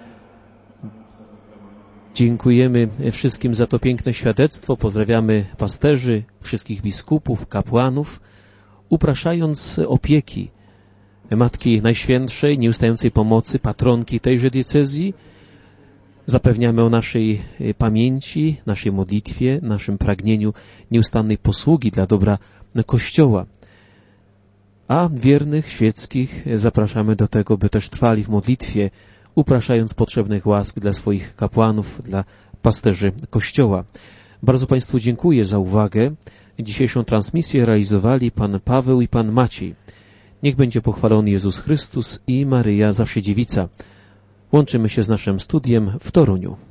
Dziękujemy wszystkim za to piękne świadectwo. Pozdrawiamy pasterzy, wszystkich biskupów, kapłanów, upraszając opieki Matki Najświętszej, nieustającej pomocy, patronki tejże diecezji. Zapewniamy o naszej pamięci, naszej modlitwie, naszym pragnieniu nieustannej posługi dla dobra Kościoła. A wiernych, świeckich zapraszamy do tego, by też trwali w modlitwie, upraszając potrzebnych łask dla swoich kapłanów, dla pasterzy Kościoła. Bardzo Państwu dziękuję za uwagę. Dzisiejszą transmisję realizowali Pan Paweł i Pan Maciej. Niech będzie pochwalony Jezus Chrystus i Maryja Zawsze Dziewica. Łączymy się z naszym studiem w Toruniu.